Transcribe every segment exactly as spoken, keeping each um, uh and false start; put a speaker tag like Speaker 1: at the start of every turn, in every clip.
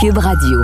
Speaker 1: Cube Radio.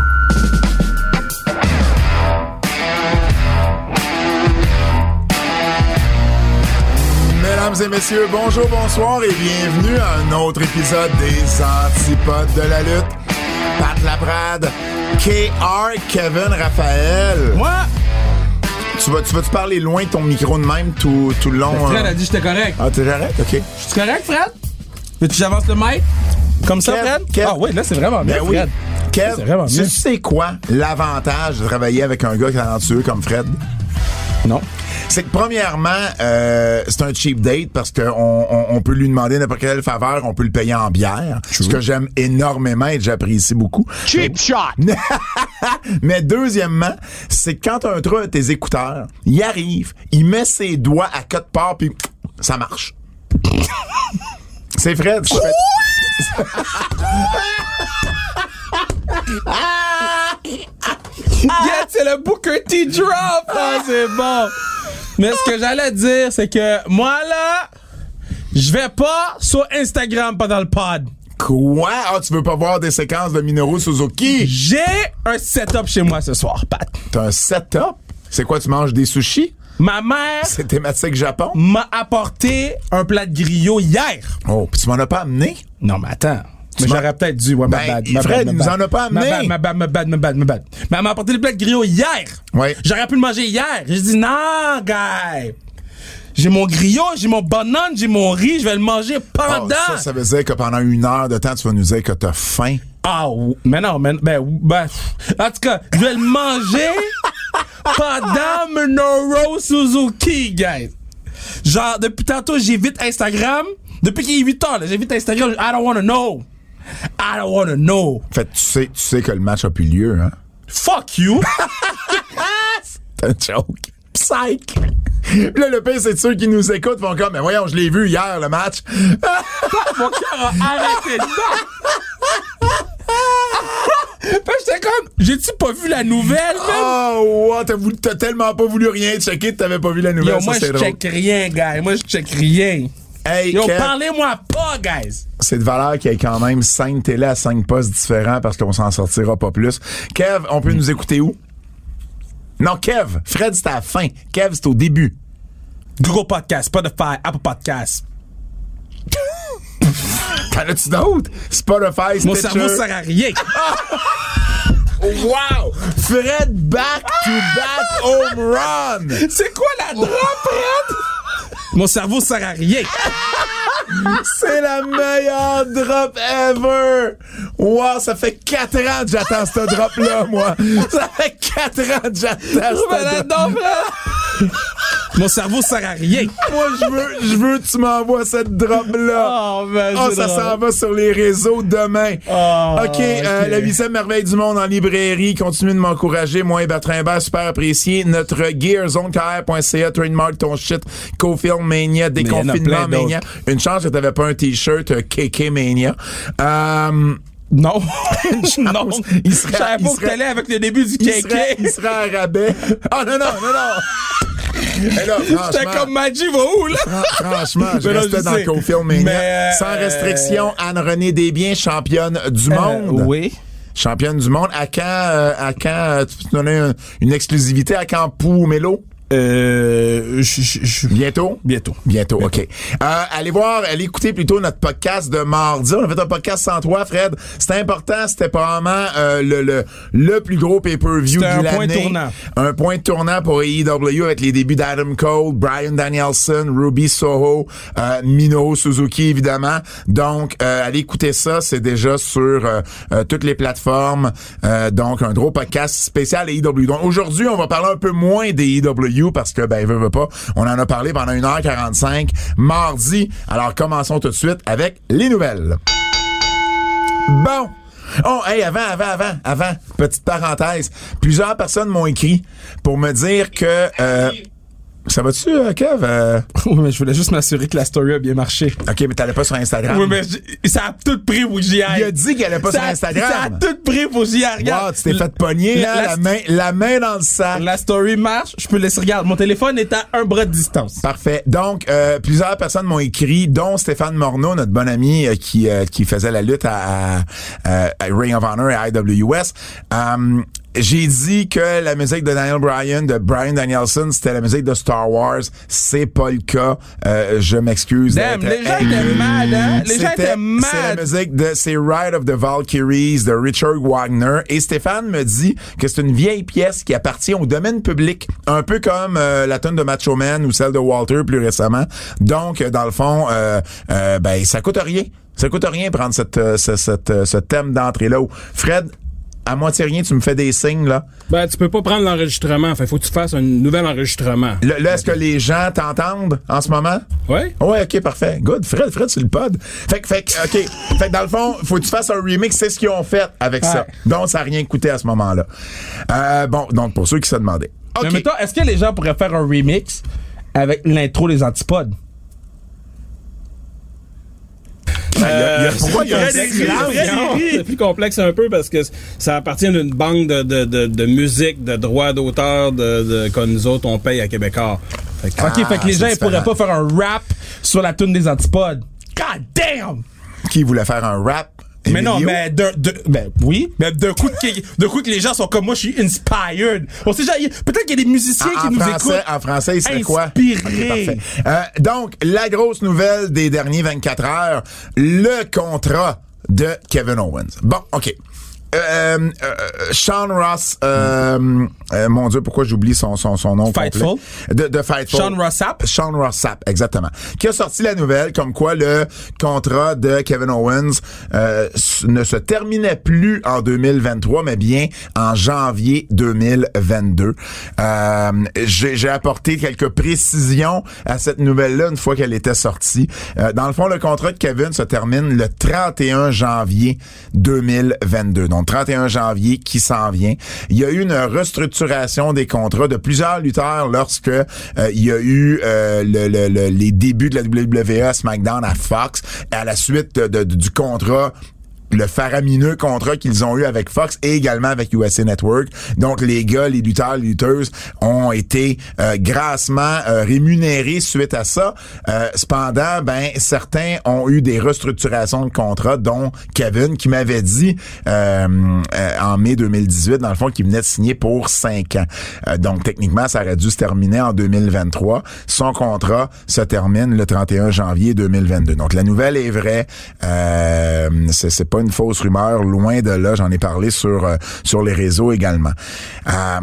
Speaker 2: Mesdames et messieurs, bonjour, bonsoir et bienvenue à un autre épisode des Antipodes de la lutte. Pat Laprade, K R, Kevin Raphaël.
Speaker 3: Moi?
Speaker 2: Tu vas, tu vas-tu parler loin de ton micro de même tout, tout le long?
Speaker 3: Fred
Speaker 2: hein?
Speaker 3: a dit que j'étais correct.
Speaker 2: Ah, t'es correct? OK.
Speaker 3: Je suis correct, Fred? Veux-tu que j'avance le mic? Comme ça,
Speaker 2: Kev,
Speaker 3: Fred?
Speaker 2: Kev.
Speaker 3: Ah oui, là, c'est vraiment bien,
Speaker 2: Ben oui.
Speaker 3: Fred.
Speaker 2: Kev,
Speaker 3: C'est vraiment
Speaker 2: tu
Speaker 3: bien.
Speaker 2: sais quoi l'avantage de travailler avec un gars talentueux comme Fred?
Speaker 3: Non.
Speaker 2: C'est que premièrement, euh, c'est un cheap date parce qu'on on, on peut lui demander n'importe quelle faveur, on peut le payer en bière. True. Ce que j'aime énormément et que j'apprécie beaucoup.
Speaker 4: Cheap shot!
Speaker 2: Mais deuxièmement, c'est que quand t'as un trou à tes écouteurs, il arrive, il met ses doigts à quatre parts puis ça marche. C'est Fred. Je fais...
Speaker 3: Yeah, c'est le Booker T drop! Ah, c'est bon! Mais ce que j'allais dire, c'est que moi, là, je vais pas sur Instagram pendant le pod.
Speaker 2: Quoi? Ah, tu veux pas voir des séquences de Minoru Suzuki?
Speaker 3: J'ai un setup chez moi ce soir, Pat.
Speaker 2: T'as un setup? C'est quoi, tu manges des sushis?
Speaker 3: Ma mère
Speaker 2: C'est thématique Japon?
Speaker 3: m'a apporté un plat de griot hier.
Speaker 2: Oh, puis tu m'en as pas amené?
Speaker 3: Non, mais attends.
Speaker 2: Tu
Speaker 3: Mais
Speaker 2: m'as-
Speaker 3: j'aurais peut-être dû. Ouais,
Speaker 2: Ben,
Speaker 3: ma bad, ma
Speaker 2: Fred,
Speaker 3: bad, ma
Speaker 2: il nous
Speaker 3: bad.
Speaker 2: en a pas amené.
Speaker 3: Ma bad, ma bad, ma bad, ma bad, ma bad. Mais elle m'a apporté le plat de griot hier.
Speaker 2: Ouais.
Speaker 3: J'aurais pu le manger hier. J'ai dit, non, guy. J'ai mon griot, j'ai mon banane, j'ai mon riz, je vais le manger pendant.
Speaker 2: Oh, ça, ça veut dire que pendant une heure de temps, tu vas nous dire que t'as faim.
Speaker 3: Ah, oui. Mais non, mais, ben, ben, en tout cas, je vais le manger pendant Minoru Suzuki, guys. Genre, depuis tantôt, j'évite Instagram. Depuis qu'il est huit heures, là, j'évite Instagram. I don't wanna know. I don't wanna know.
Speaker 2: En fait, tu sais, tu sais que le match a plus lieu, hein?
Speaker 3: Fuck you.
Speaker 2: C'est un joke. Psych! Puis là, le pire, c'est ceux qui nous écoutent vont comme, mais voyons, je l'ai vu hier, le match.
Speaker 3: Mon cœur a arrêté de battre. Puis j'étais comme, j'ai-tu pas vu la nouvelle, man?
Speaker 2: Oh, wow, t'as, voulu, t'as tellement pas voulu rien checker que t'avais pas vu la nouvelle.
Speaker 3: Yo,
Speaker 2: ça,
Speaker 3: moi,
Speaker 2: c'est
Speaker 3: je
Speaker 2: drôle.
Speaker 3: check rien, guys. Moi, je check rien.
Speaker 2: Hey,
Speaker 3: Yo,
Speaker 2: Kev,
Speaker 3: parlez-moi pas, guys.
Speaker 2: c'est de valeur qu'il y ait quand même cinq télé à cinq postes différents parce qu'on s'en sortira pas plus. Kev, on peut nous écouter où? Non, Kev. Fred, c'est à la fin. Kev, c'est au début.
Speaker 3: Google Podcast, Spotify, Apple Podcast.
Speaker 2: T'en as-tu d'autres? Spotify, Stitcher.
Speaker 3: Mon cerveau sert à rien.
Speaker 2: Wow! Fred back to back home run!
Speaker 3: C'est quoi la drop, Fred? Mon cerveau sert à rien.
Speaker 2: C'est la meilleure drop ever! Wow, ça fait quatre ans que j'attends ce drop-là, moi! Ça fait quatre ans que j'attends ce drop.
Speaker 3: Mon cerveau sert à rien.
Speaker 2: Moi, je veux, je veux que tu m'envoies cette drop-là.
Speaker 3: Oh, man,
Speaker 2: Oh,
Speaker 3: c'est
Speaker 2: ça
Speaker 3: drôle.
Speaker 2: s'en va sur les réseaux demain.
Speaker 3: Oh,
Speaker 2: OK, euh,
Speaker 3: ok.
Speaker 2: la huitième merveille du monde en librairie. Continue de m'encourager. Moi et Bertrand Hébert, super apprécié. Notre gear, zone k r point c a, trademark ton shit, Co-Film Mania, Déconfinement Mania. Une chance que t'avais pas un t-shirt euh, K K Mania. Euh...
Speaker 3: Non. non.
Speaker 2: Il serait-
Speaker 3: Je savais
Speaker 2: il
Speaker 3: pas que
Speaker 2: serait-
Speaker 3: t'allais avec le début du
Speaker 2: Il
Speaker 3: K
Speaker 2: serait, il
Speaker 3: K.
Speaker 2: serait à rabais. Ah, non, non, non, non. Et là,
Speaker 3: J'étais
Speaker 2: franchement,
Speaker 3: comme Maggie va où, là?
Speaker 2: fran- franchement, je
Speaker 3: Mais là,
Speaker 2: restais
Speaker 3: je
Speaker 2: dans
Speaker 3: sais.
Speaker 2: Co-Film Mania.
Speaker 3: Mais, euh,
Speaker 2: Sans restriction, Anne-Renée Desbiens, championne du monde.
Speaker 3: Euh, oui.
Speaker 2: Championne du monde. À quand, euh, à quand, euh, tu peux te donner un- une exclusivité à quand Pou Mélo?
Speaker 3: Euh, je, je, je-
Speaker 2: Bientôt?
Speaker 3: Bientôt.
Speaker 2: Bientôt, OK. Euh, allez voir, allez écouter plutôt notre podcast de mardi. On a fait un podcast sans toi, Fred. C'était important, c'était probablement euh, le, le, le plus gros pay-per-view de
Speaker 3: C'était un
Speaker 2: l'année.
Speaker 3: point tournant.
Speaker 2: Un point tournant pour A E W avec les débuts d'Adam Cole, Bryan Danielson, Ruby Soho, euh, Minoru Suzuki, évidemment. Donc, euh, allez écouter ça. C'est déjà sur euh, euh, toutes les plateformes. Euh, donc, un gros podcast spécial A E W. Donc, aujourd'hui, on va parler un peu moins des A E W parce que, ben, veut, veut pas, on en a parlé pendant une heure quarante-cinq mardi. Alors, commençons tout de suite avec les nouvelles. Bon. Oh, hey, avant, avant, avant, avant, petite parenthèse. Plusieurs personnes m'ont écrit pour me dire que... Euh, Ça va-tu, euh, Kev? Euh...
Speaker 3: Oui, mais je voulais juste m'assurer que la story a bien marché.
Speaker 2: OK, mais t'allais pas sur Instagram?
Speaker 3: Oui, mais j- ça a tout pris pour que j'y aille.
Speaker 2: Il a dit qu'il allait pas
Speaker 3: ça
Speaker 2: sur
Speaker 3: a,
Speaker 2: Instagram.
Speaker 3: Ça a tout pris pour que j'y aille. Regarde.
Speaker 2: Wow, tu t'es fait pogner,
Speaker 3: la,
Speaker 2: hein,
Speaker 3: la,
Speaker 2: la, main, la main dans le sac.
Speaker 3: La story marche, je peux laisser. Regarde, mon téléphone est à un bras de distance.
Speaker 2: Parfait. Donc, euh, plusieurs personnes m'ont écrit, dont Stéphane Morneau, notre bon ami euh, qui euh, qui faisait la lutte à, à, à Ring of Honor et à I W S. Um, J'ai dit que la musique de Daniel Bryan, de Bryan Danielson, c'était la musique de Star Wars. C'est pas le cas. Euh, je m'excuse.
Speaker 3: Damn, les gens étaient mad, hein? Les gens étaient mad.
Speaker 2: C'est la musique de, c'est Ride of the Valkyries de Richard Wagner. Et Stéphane me dit que c'est une vieille pièce qui appartient au domaine public. Un peu comme euh, la tune de Macho Man ou celle de Walter plus récemment. Donc, dans le fond, euh, euh, ben, ça coûte rien. Ça coûte rien prendre cette, euh, ce, cette, ce thème d'entrée-là. Fred, à moitié rien, tu me fais des signes, là.
Speaker 1: Ben, tu peux pas prendre l'enregistrement. Fait, faut que tu fasses un nouvel enregistrement.
Speaker 2: Là, là est-ce que les gens t'entendent en ce moment?
Speaker 1: Oui.
Speaker 2: Ouais, ok, parfait. Good. Fred, Fred, sur le pod. Fait que, fait que, ok. Fait que dans le fond, faut que tu fasses un remix. C'est ce qu'ils ont fait avec ouais. ça. Donc, ça n'a rien coûté à ce moment-là. Euh, bon, donc, pour ceux qui se demandaient. Ok.
Speaker 3: Mais mettons, est-ce que les gens pourraient faire un remix avec l'intro des Antipodes?
Speaker 2: Euh, il y a, pourquoi il y a un
Speaker 1: silence? C'est plus complexe un peu parce que ça appartient à une banque de, de, de, de musique, de droits d'auteur de, de, que nous autres, on paye à Québécois.
Speaker 3: Fait que, ah, OK, fait que les gens ils pourraient pas faire un rap sur la tune des Antipodes. God damn!
Speaker 2: Qui voulait faire un rap?
Speaker 3: Mais Emilio? Non, mais de, de, ben oui, mais d'un coup, de coup que les gens sont comme moi, je suis inspired. On sait, peut-être qu'il y a des musiciens
Speaker 2: en,
Speaker 3: qui
Speaker 2: en
Speaker 3: nous
Speaker 2: français,
Speaker 3: écoutent.
Speaker 2: En français, il serait quoi?
Speaker 3: Inspiré.
Speaker 2: Okay, euh, donc, la grosse nouvelle des derniers vingt-quatre heures, le contrat de Kevin Owens. Bon, OK. Euh, euh, Sean Ross, euh, euh, mon Dieu, pourquoi j'oublie son, son, son nom
Speaker 3: Fightful.
Speaker 2: complet? De, de Fightful.
Speaker 3: Sean Ross Sapp.
Speaker 2: Sean Ross Sapp, exactement. Qui a sorti la nouvelle comme quoi le contrat de Kevin Owens euh, ne se terminait plus en deux mille vingt-trois, mais bien en janvier deux mille vingt-deux. Euh, j'ai, j'ai apporté quelques précisions à cette nouvelle-là une fois qu'elle était sortie. Euh, dans le fond, le contrat de Kevin se termine le trente et un janvier deux mille vingt-deux. Donc, trente et un janvier qui s'en vient. Il y a eu une restructuration des contrats de plusieurs lutteurs lorsque euh, il y a eu euh, le, le, le, les débuts de la W W E à SmackDown à Fox à la suite de, de, du contrat, le faramineux contrat qu'ils ont eu avec Fox et également avec U S A Network. Donc, les gars, les lutteurs, les lutteuses ont été euh, grassement euh, rémunérés suite à ça. Euh, cependant, ben certains ont eu des restructurations de contrats, dont Kevin, qui m'avait dit euh, euh, en mai deux mille dix-huit, dans le fond, qu'il venait de signer pour cinq ans. Euh, donc, techniquement, ça aurait dû se terminer en deux mille vingt-trois. Son contrat se termine le trente et un janvier deux mille vingt-deux. Donc, la nouvelle est vraie. Euh, c'est, c'est pas une fausse rumeur, loin de là, j'en ai parlé sur euh, sur les réseaux également. Euh,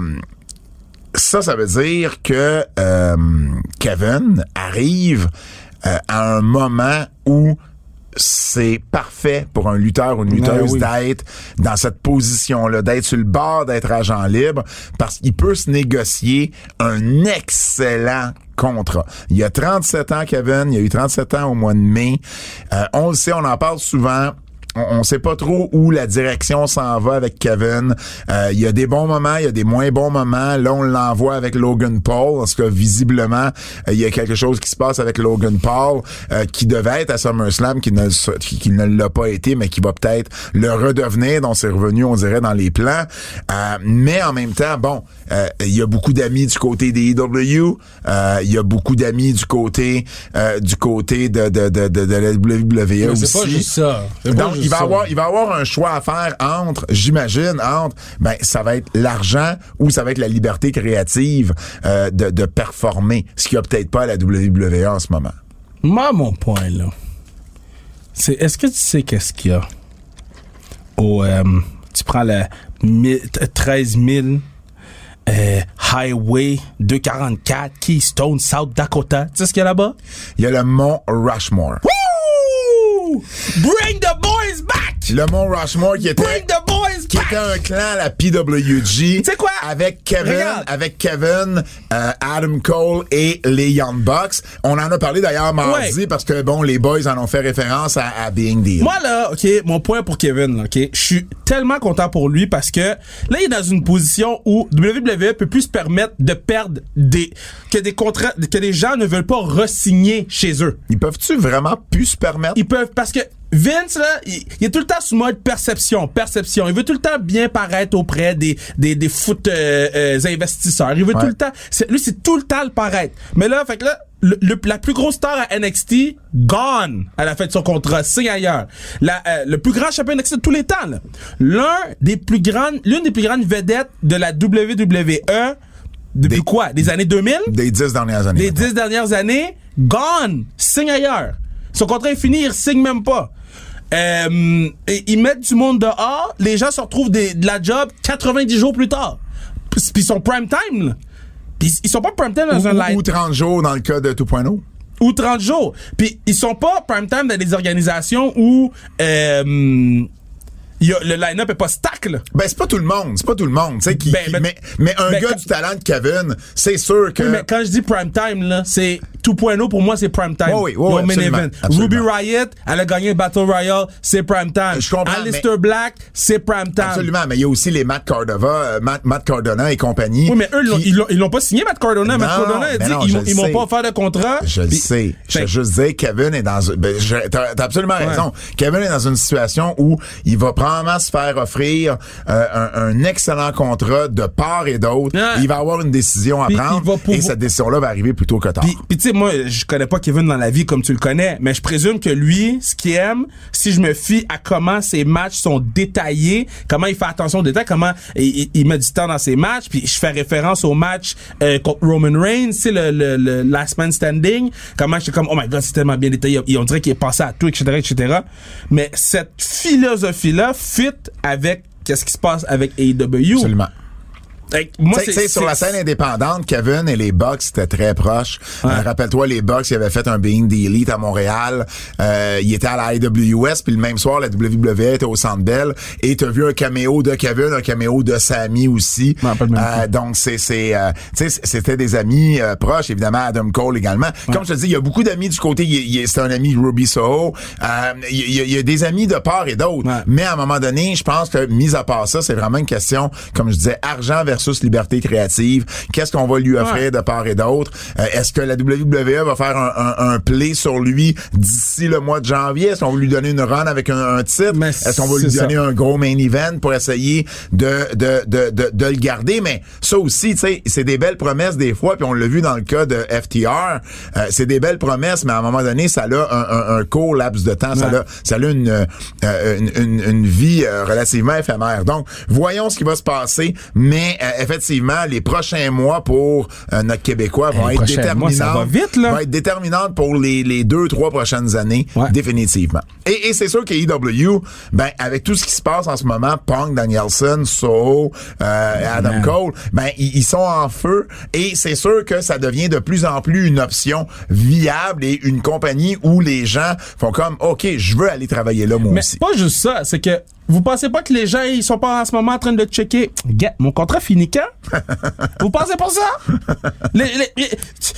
Speaker 2: ça, ça veut dire que euh, Kevin arrive euh, à un moment où c'est parfait pour un lutteur ou une lutteuse oui. d'être dans cette position-là, d'être sur le bord, d'être agent libre, parce qu'il peut se négocier un excellent contrat. Il y a trente-sept ans, Kevin, il y a eu trente-sept ans au mois de mai. Euh, on le sait, on en parle souvent. On, on sait pas trop où la direction s'en va avec Kevin. Euh, il y a des bons moments, il y a des moins bons moments. Là, on l'envoie avec Logan Paul, parce que visiblement, euh, il y a quelque chose qui se passe avec Logan Paul, euh, qui devait être à SummerSlam, qui ne, qui, qui ne l'a pas été, mais qui va peut-être le redevenir, dont c'est revenu, on dirait, dans les plans. Euh, mais en même temps, bon, euh, il y a beaucoup d'amis du côté des E W, euh, il y a beaucoup d'amis du côté euh, du côté de, de, de, de, de la W W E aussi.
Speaker 3: C'est pas juste ça. C'est
Speaker 2: Donc, il va avoir, il va avoir un choix à faire entre, j'imagine, entre, ben, ça va être l'argent ou ça va être la liberté créative euh, de, de performer, ce qu'il n'y a peut-être pas à la W W E en ce moment.
Speaker 3: Moi, mon point, là, c'est, est-ce que tu sais qu'est-ce qu'il y a au, euh, tu prends le treize mille Euh, Highway deux cent quarante-quatre, Keystone, South Dakota. Tu sais ce qu'il y a là-bas?
Speaker 2: Il y a le mont Rushmore.
Speaker 3: Woo! Bring the boys back!
Speaker 2: Le mont Rushmore qui était,
Speaker 3: Bring the boys
Speaker 2: qui
Speaker 3: back!
Speaker 2: était un clan à la P W G.
Speaker 3: Tu sais quoi?
Speaker 2: avec Kevin,
Speaker 3: Regarde.
Speaker 2: avec Kevin, euh, Adam Cole et les Young Bucks. On en a parlé d'ailleurs mardi
Speaker 3: Ouais.
Speaker 2: parce que bon, les boys en ont fait référence à, à Being the Heel.
Speaker 3: Moi, là, OK, mon point pour Kevin, là, OK, je suis tellement content pour lui parce que là, il est dans une position où W W E peut plus se permettre de perdre des, que des contrats, que des gens ne veulent pas re-signer chez eux.
Speaker 2: Ils peuvent-tu vraiment plus se permettre?
Speaker 3: Ils peuvent, parce que Vince, là, il, il est tout le temps sous mode perception, perception. Il veut tout le temps bien paraître auprès des, des, des foot, euh, euh, investisseurs. Il veut
Speaker 2: Ouais.
Speaker 3: tout le temps, c'est, lui, c'est tout le temps le paraître. Mais là, fait que là, le, le- la plus grosse star à N X T, gone à la fin de son contrat, signe ailleurs. La, euh, le plus grand champion N X T de tous les temps, là. L'un des plus grandes, l'une des plus grandes vedettes de la W W E, depuis
Speaker 2: Des-
Speaker 3: quoi? Des années deux mille?
Speaker 2: Des dix dernières années.
Speaker 3: Les dix dernières années, gone, signe ailleurs. Son contrat est fini, il signe même pas. Euh, et ils mettent du monde dehors, les gens se retrouvent des, de la job quatre-vingt-dix jours plus tard. Puis puis ils sont prime time, là. Puis ils sont pas prime time dans
Speaker 2: Ou,
Speaker 3: un
Speaker 2: ou,
Speaker 3: line
Speaker 2: ou trente jours dans le cas de deux point oh.
Speaker 3: ou trente jours. Puis ils sont pas prime time dans des organisations où euh, y a, le line-up est pas stack, là.
Speaker 2: Ben, c'est pas tout le monde. C'est pas tout le monde, tu sais, qui,
Speaker 3: Ben,
Speaker 2: qui-
Speaker 3: ben-
Speaker 2: mais, mais un
Speaker 3: ben,
Speaker 2: gars
Speaker 3: quand-
Speaker 2: du talent de Kevin, c'est sûr que...
Speaker 3: Oui, mais quand je dis prime time, là, c'est deux point oh pour moi, c'est prime time.
Speaker 2: Oui, oui, oui,
Speaker 3: Your main
Speaker 2: absolument,
Speaker 3: event.
Speaker 2: absolument.
Speaker 3: Ruby Riott, elle a gagné le Battle Royale, c'est prime time.
Speaker 2: Je comprends,
Speaker 3: Alistair
Speaker 2: mais-
Speaker 3: Black, c'est prime time.
Speaker 2: Absolument, mais il y a aussi les Matt Cardona, euh, Matt, Matt Cardona et compagnie.
Speaker 3: Oui, mais eux,
Speaker 2: qui-
Speaker 3: ils l'ont, ils l'ont pas signé, Matt Cardona. Matt
Speaker 2: Non,
Speaker 3: Cardona a
Speaker 2: mais
Speaker 3: dit,
Speaker 2: non,
Speaker 3: ils,
Speaker 2: je
Speaker 3: m'ont-
Speaker 2: le
Speaker 3: ils m'ont
Speaker 2: sais.
Speaker 3: pas offert de contrat.
Speaker 2: Je le
Speaker 3: Puis-
Speaker 2: sais. Je
Speaker 3: Fait-
Speaker 2: veux juste dire, Kevin est dans... Ben, je- t'as, t'as absolument
Speaker 3: Ouais.
Speaker 2: raison. Kevin est dans une situation où il va probablement se faire offrir euh, un, un excellent contrat de part et d'autre.
Speaker 3: Ouais.
Speaker 2: Il va avoir une décision à
Speaker 3: Puis
Speaker 2: prendre
Speaker 3: il va pouvoir-
Speaker 2: et cette décision-là va arriver plus tôt que tard.
Speaker 3: Puis, puis tu sais, moi, je connais pas Kevin dans la vie comme tu le connais, mais je présume que lui, ce qu'il aime, si je me fie à comment ses matchs sont détaillés, comment il fait attention aux détails, comment il, il- il met du temps dans ses matchs, puis je fais référence au match euh, contre Roman Reigns, c'est le, le, le Last Man Standing, comment j'étais comme, oh my God, c'est tellement bien détaillé, et on dirait qu'il est passé à tout, et cetera, et cetera. Mais cette philosophie-là fit avec qu'est-ce qui se passe avec A E W.
Speaker 2: Absolument.
Speaker 3: Fait que moi,
Speaker 2: Tu sais, sur la scène indépendante, Kevin et les Bucks étaient très proches.
Speaker 3: Ouais.
Speaker 2: Euh, rappelle-toi, les Bucks, ils avaient fait un Being the Elite à Montréal. Euh, ils étaient à la I W S, puis le même soir, la W W E était au Centre Bell. Et t'as vu un caméo de Kevin, un caméo de Sami aussi.
Speaker 3: Ouais, pas le même
Speaker 2: Euh, donc, c'est, c'est, euh, tu sais, c'était des amis euh, proches. Évidemment, Adam Cole également. Comme je te dis, il y a beaucoup d'amis du côté. Il, il, c'est un ami de Ruby Soho. Euh, il, il, y a, il y a des amis de part et d'autre.
Speaker 3: Ouais.
Speaker 2: Mais à un moment donné, je pense que, mis à part ça, c'est vraiment une question, comme je disais, argent versus liberté créative. Qu'est-ce qu'on va lui offrir
Speaker 3: Ouais.
Speaker 2: de part et d'autre? Euh, est-ce que la W W E va faire un, un, un play sur lui d'ici le mois de janvier? Est-ce qu'on va lui donner une run avec un, un titre?
Speaker 3: Mais
Speaker 2: Est-ce qu'on va lui
Speaker 3: c'est
Speaker 2: donner
Speaker 3: ça.
Speaker 2: un gros main event pour essayer de, de, de, de, de le garder? Mais ça aussi, tu sais, c'est des belles promesses des fois, puis on l'a vu dans le cas de F T R. Euh, c'est des belles promesses, mais à un moment donné, ça a un, un, un court laps de temps. Ça
Speaker 3: Ouais.
Speaker 2: a, ça a une, euh, une, une, une vie euh, relativement éphémère. Donc, voyons ce qui va se passer, mais euh, effectivement, les prochains mois pour euh, notre Québécois vont
Speaker 3: Les
Speaker 2: être
Speaker 3: prochains mois,
Speaker 2: déterminants.
Speaker 3: ça va vite, là.
Speaker 2: Vont être déterminantes pour les, les deux, trois prochaines années,
Speaker 3: Ouais.
Speaker 2: définitivement. Et, et c'est sûr qu'A E W, ben, avec tout ce qui se passe en ce moment, Punk, Danielson, Soho, euh, Adam
Speaker 3: Man.
Speaker 2: Cole, ben, ils, ils sont en feu et c'est sûr que ça devient de plus en plus une option viable et une compagnie où les gens font comme, OK, je veux aller travailler là, moi
Speaker 3: Mais
Speaker 2: aussi.
Speaker 3: pas juste ça, c'est que vous pensez pas que les gens ils sont pas en ce moment en train de checker Gars, mon contrat finit quand? Vous pensez pas ça? les, les, les-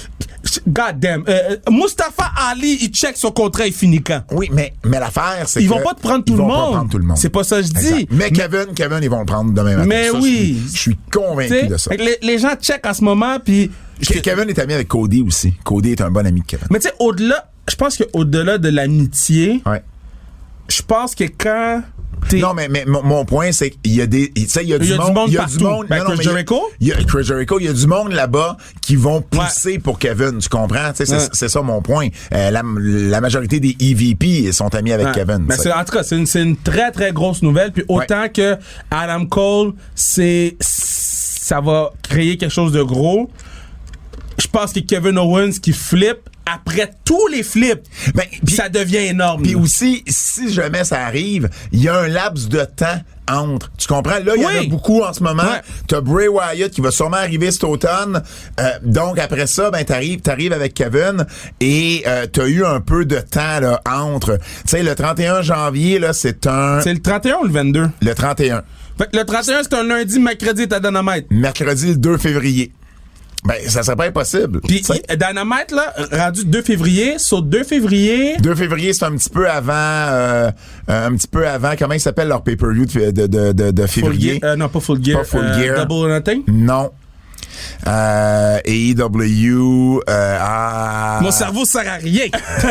Speaker 3: God damn. Euh, Mustafa Ali, il check son contrat, il finit quand?
Speaker 2: Oui, mais, mais l'affaire, c'est
Speaker 3: Ils
Speaker 2: que
Speaker 3: vont pas te prendre tout
Speaker 2: ils
Speaker 3: le
Speaker 2: vont pas
Speaker 3: monde.
Speaker 2: prendre tout le monde.
Speaker 3: C'est pas ça que je dis.
Speaker 2: Exact. Mais Kevin, Kevin, ils vont le prendre demain matin.
Speaker 3: Mais
Speaker 2: Ça,
Speaker 3: oui.
Speaker 2: Je suis, je suis convaincu
Speaker 3: T'sais,
Speaker 2: de ça.
Speaker 3: fait que les, les gens check en ce moment, puis
Speaker 2: Ke- Kevin est ami avec Cody aussi. Cody est un bon ami de Kevin.
Speaker 3: mais tu sais, au-delà, je pense qu'au-delà de l'amitié,
Speaker 2: Ouais.
Speaker 3: je pense que quand t'es...
Speaker 2: Non, mais, mais mon, mon point, c'est qu'il y a des, tu sais, il y a du
Speaker 3: Il y a du
Speaker 2: monde,
Speaker 3: monde
Speaker 2: il y a
Speaker 3: partout.
Speaker 2: du monde,
Speaker 3: Ben,
Speaker 2: non, non,
Speaker 3: Chris
Speaker 2: mais il y a-
Speaker 3: Jericho?
Speaker 2: il y a Chris Jericho, il y a du monde là-bas qui vont pousser pour Kevin, tu comprends? Tu sais, c'est,
Speaker 3: Ouais.
Speaker 2: c'est ça mon point. Euh, la, la majorité des E V P sont amis avec
Speaker 3: Ouais.
Speaker 2: Kevin.
Speaker 3: Mais
Speaker 2: tu
Speaker 3: c'est,
Speaker 2: sais.
Speaker 3: en tout cas, c'est une, c'est une très, très grosse nouvelle. Puis autant que Adam Cole, c'est, ça va créer quelque chose de gros. Je pense que Kevin Owens qui flippe, après tous les flips,
Speaker 2: Ben, puis-
Speaker 3: ça devient énorme.
Speaker 2: Puis
Speaker 3: là.
Speaker 2: aussi, si jamais ça arrive, il y a un laps de temps entre. Tu comprends? Là, il y en a
Speaker 3: Oui.
Speaker 2: beaucoup en ce moment.
Speaker 3: Ouais.
Speaker 2: T'as Bray Wyatt qui va sûrement arriver cet automne. Euh, donc, après ça, ben, t'arrives, t'arrives avec Kevin et euh, t'as eu un peu de temps là, entre. Tu sais, le trente et un janvier, là, c'est un...
Speaker 3: C'est le trente et un ou le vingt-deux?
Speaker 2: Le trente et un.
Speaker 3: Fait que le trente et un, c'est un lundi, mercredi, t'as Dynamite.
Speaker 2: Mercredi, le deux février. Ben, ça serait pas impossible.
Speaker 3: Puis Dynamite, là, rendu deux février, sur deux février...
Speaker 2: deux février, c'est un petit peu avant... Euh, un petit peu avant... Comment il s'appelle leur pay-per-view de, de, de, de, de février?
Speaker 3: Full gear, euh, non, pas Full Gear.
Speaker 2: Pas Full
Speaker 3: euh,
Speaker 2: Gear.
Speaker 3: Double or Nothing?
Speaker 2: Non. Euh, A E W... Euh, ah...
Speaker 3: Mon cerveau sert à rien.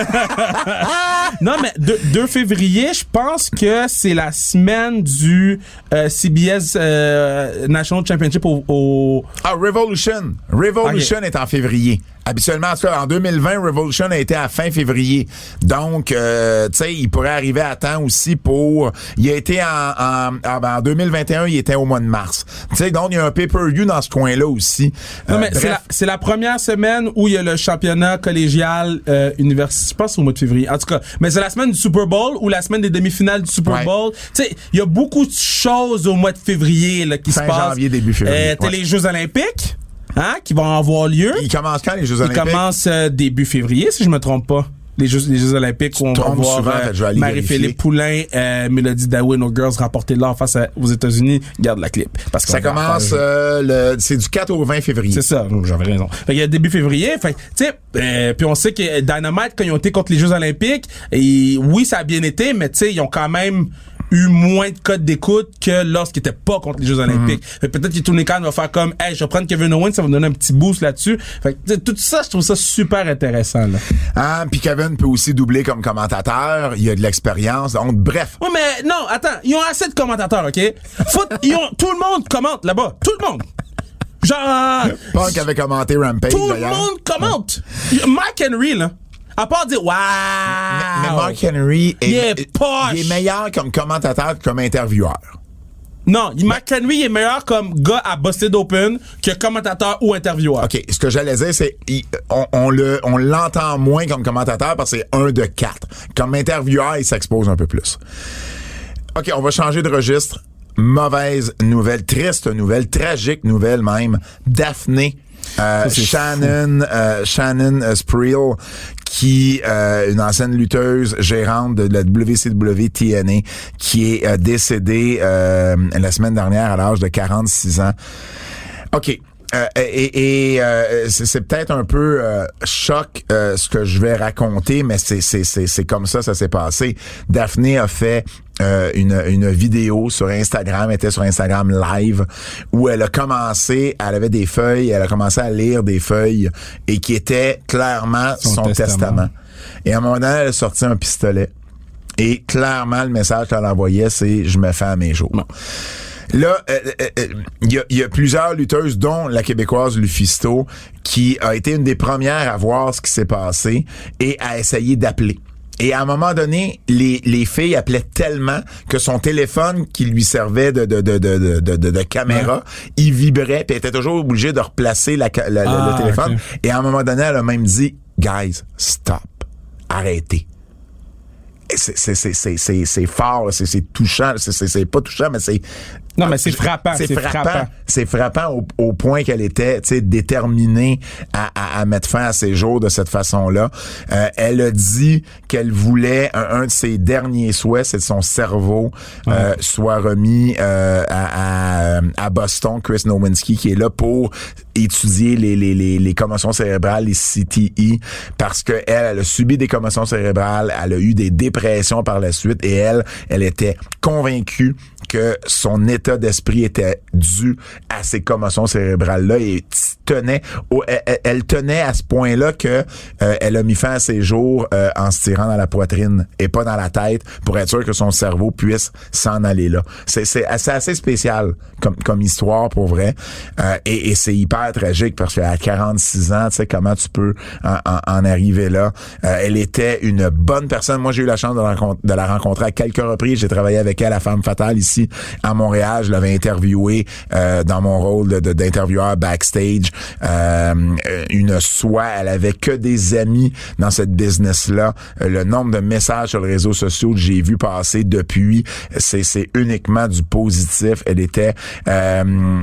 Speaker 3: Non, mais deux février, je pense que c'est la semaine du euh, C B S euh, National Championship au, au...
Speaker 2: Ah, Revolution. Revolution okay. est en février. Habituellement, en tout cas, en deux mille vingt, Revolution a été à fin février. Donc, euh, tu sais, il pourrait arriver à temps aussi pour... Il a été en... En, en, en deux mille vingt et un, il était au mois de mars. Tu sais, donc, il y a un pay-per-view dans ce coin-là aussi.
Speaker 3: Non,
Speaker 2: euh,
Speaker 3: mais c'est la, c'est la première semaine où il y a le championnat collégial euh, universitaire. Je pense au mois de février. En tout cas, mais c'est la semaine du Super Bowl ou la semaine des demi-finales du Super ouais. Bowl. Tu sais, il y a beaucoup de choses au mois de février là, qui
Speaker 2: fin
Speaker 3: se passent.
Speaker 2: Fin janvier, début février.
Speaker 3: Euh, t'as ouais. les Jeux olympiques. Hein, qui vont avoir lieu.
Speaker 2: Ils commencent quand, les Jeux olympiques?
Speaker 3: Ils commencent euh, début février, si je me trompe pas. Les Jeux, les Jeux olympiques où on va voir
Speaker 2: souvent,
Speaker 3: euh, Marie-Philippe Poulain, euh, Mélodie Daoui, nos girls remporter l'or face à, aux États-Unis. Garde la clip. Parce que
Speaker 2: ça commence, euh, le, c'est du quatre au vingt février.
Speaker 3: C'est ça, j'avais raison. Fait qu'il y a début février. Fait tu sais, euh, puis on sait que Dynamite, quand ils ont été contre les Jeux olympiques, et oui, ça a bien été, mais tu sais, ils ont quand même eu moins de codes d'écoute que lorsqu'ils étaient pas contre les Jeux olympiques. Mm-hmm. Fait que peut-être que Tony Khan va faire comme, hey, je vais prendre Kevin Owens, ça va me donner un petit boost là-dessus. Fait que tout ça, je trouve ça super intéressant, là.
Speaker 2: Ah, puis Kevin peut aussi doubler comme commentateur. Il a de l'expérience. Donc, bref.
Speaker 3: Oui, mais non, attends. Ils ont assez de commentateurs, OK? Faut, ils ont, tout le monde commente là-bas. Tout le monde. Genre...
Speaker 2: Punk avait commenté Rampage,
Speaker 3: tout
Speaker 2: d'ailleurs.
Speaker 3: Tout le monde commente. Ouais. Mike Henry, là. À part dire, waouh!
Speaker 2: Mais, mais Mark Henry est,
Speaker 3: il est, poche.
Speaker 2: il est meilleur comme commentateur que comme intervieweur.
Speaker 3: Non, Mark Henry est meilleur comme gars à Busted Open que commentateur ou intervieweur.
Speaker 2: OK, ce que j'allais dire, c'est il, on, on, le, on l'entend moins comme commentateur parce que c'est un de quatre. Comme intervieweur, il s'expose un peu plus. OK, on va changer de registre. Mauvaise nouvelle, triste nouvelle, tragique nouvelle même. Daphné Euh, Shannon, euh, Shannon euh, Spreel, qui euh, une ancienne lutteuse gérante de la W C W T N A, qui est euh, décédée euh, la semaine dernière à l'âge de quarante-six ans. OK. Euh, et et euh, c'est, c'est peut-être un peu euh, choc euh, ce que je vais raconter, mais c'est c'est c'est c'est comme ça ça s'est passé. Daphné a fait euh, une une vidéo sur Instagram, elle était sur Instagram live où elle a commencé, elle avait des feuilles, elle a commencé à lire des feuilles et qui étaient clairement son, son testament. testament. Et à un moment donné, elle a sorti un pistolet et clairement le message qu'elle envoyait, c'est je me fais à mes jours. Non. Là, il euh, euh, y, a, y a plusieurs lutteuses, dont la Québécoise Lufisto, qui a été une des premières à voir ce qui s'est passé et à essayer d'appeler. Et à un moment donné, les, les filles appelaient tellement que son téléphone qui lui servait de, de, de, de, de, de, de caméra, ouais. il vibrait, puis elle était toujours obligée de replacer la, la, ah, le téléphone. Okay. Et à un moment donné, elle a même dit « Guys, stop, arrêtez ». C'est, c'est, c'est, c'est, c'est, c'est fort, c'est, c'est touchant, c'est, c'est, c'est pas touchant, mais c'est...
Speaker 3: Non, mais c'est frappant,
Speaker 2: c'est,
Speaker 3: c'est
Speaker 2: frappant.
Speaker 3: frappant.
Speaker 2: C'est frappant au, au point qu'elle était, tu sais, déterminée à, à, à mettre fin à ses jours de cette façon-là. Euh, elle a dit qu'elle voulait, un, un de ses derniers souhaits, c'est que son cerveau ouais. euh, soit remis euh, à, à, à Boston, Chris Nowinski, qui est là pour étudier les, les, les, les commotions cérébrales, les C T E, parce que elle, elle a subi des commotions cérébrales, elle a eu des dépressions par la suite, et elle, elle était convaincue que son état d'esprit était dû à ces commotions cérébrales-là et tenait, au, elle, elle tenait à ce point-là que euh, elle a mis fin à ses jours euh, en se tirant dans la poitrine et pas dans la tête pour être sûr que son cerveau puisse s'en aller là. C'est, c'est, c'est assez spécial comme, comme histoire pour vrai euh, et, et c'est hyper tragique parce qu'à quarante-six ans, tu sais comment tu peux en, en, en arriver là. Euh, elle était une bonne personne. Moi, j'ai eu la chance de la, de la rencontrer à quelques reprises. J'ai travaillé avec elle à Femme Fatale ici à Montréal. Je l'avais interviewée euh, dans mon rôle de, de, d'intervieweur backstage. Euh, une soie, elle avait que des amis dans cette business-là. Euh, le nombre de messages sur les réseaux sociaux que j'ai vu passer depuis, c'est, c'est uniquement du positif. Elle était, euh,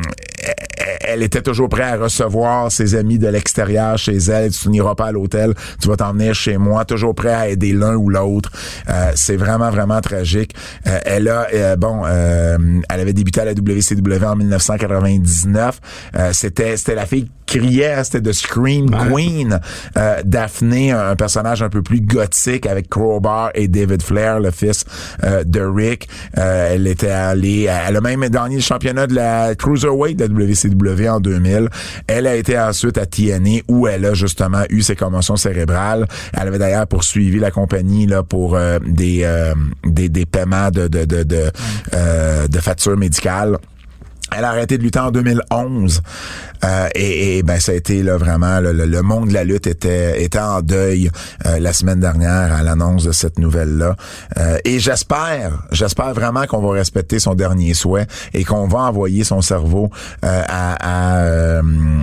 Speaker 2: elle était toujours prête à recevoir ses amis de l'extérieur chez elle. Tu n'iras pas à l'hôtel, tu vas t'en venir chez moi. Toujours prêt à aider l'un ou l'autre. Euh, c'est vraiment, vraiment tragique. Euh, elle a, euh, bon, euh, elle avait débuté à la W C W en dix-neuf cent quatre-vingt-dix-neuf. Euh, c'était, c'était la fille qui criait, c'était de Scream ouais. Queen. Euh, Daphné, un personnage un peu plus gothique avec Crowbar et David Flair, le fils euh, de Rick. Euh, elle était allée, elle a même gagné le championnat de la Cruiserweight de la W C W en deux mille. Elle a été ensuite à T N A où elle a justement eu ses commotions cérébrales. Elle avait d'ailleurs poursuivi la compagnie là pour euh, des, euh, des des paiements de de de de, euh, de factures médicales. Elle a arrêté de lutter en deux mille onze euh, et, et ben ça a été là vraiment le, le monde de la lutte était était en deuil euh, la semaine dernière à l'annonce de cette nouvelle là euh, et j'espère j'espère vraiment qu'on va respecter son dernier souhait et qu'on va envoyer son cerveau euh, à, à, euh,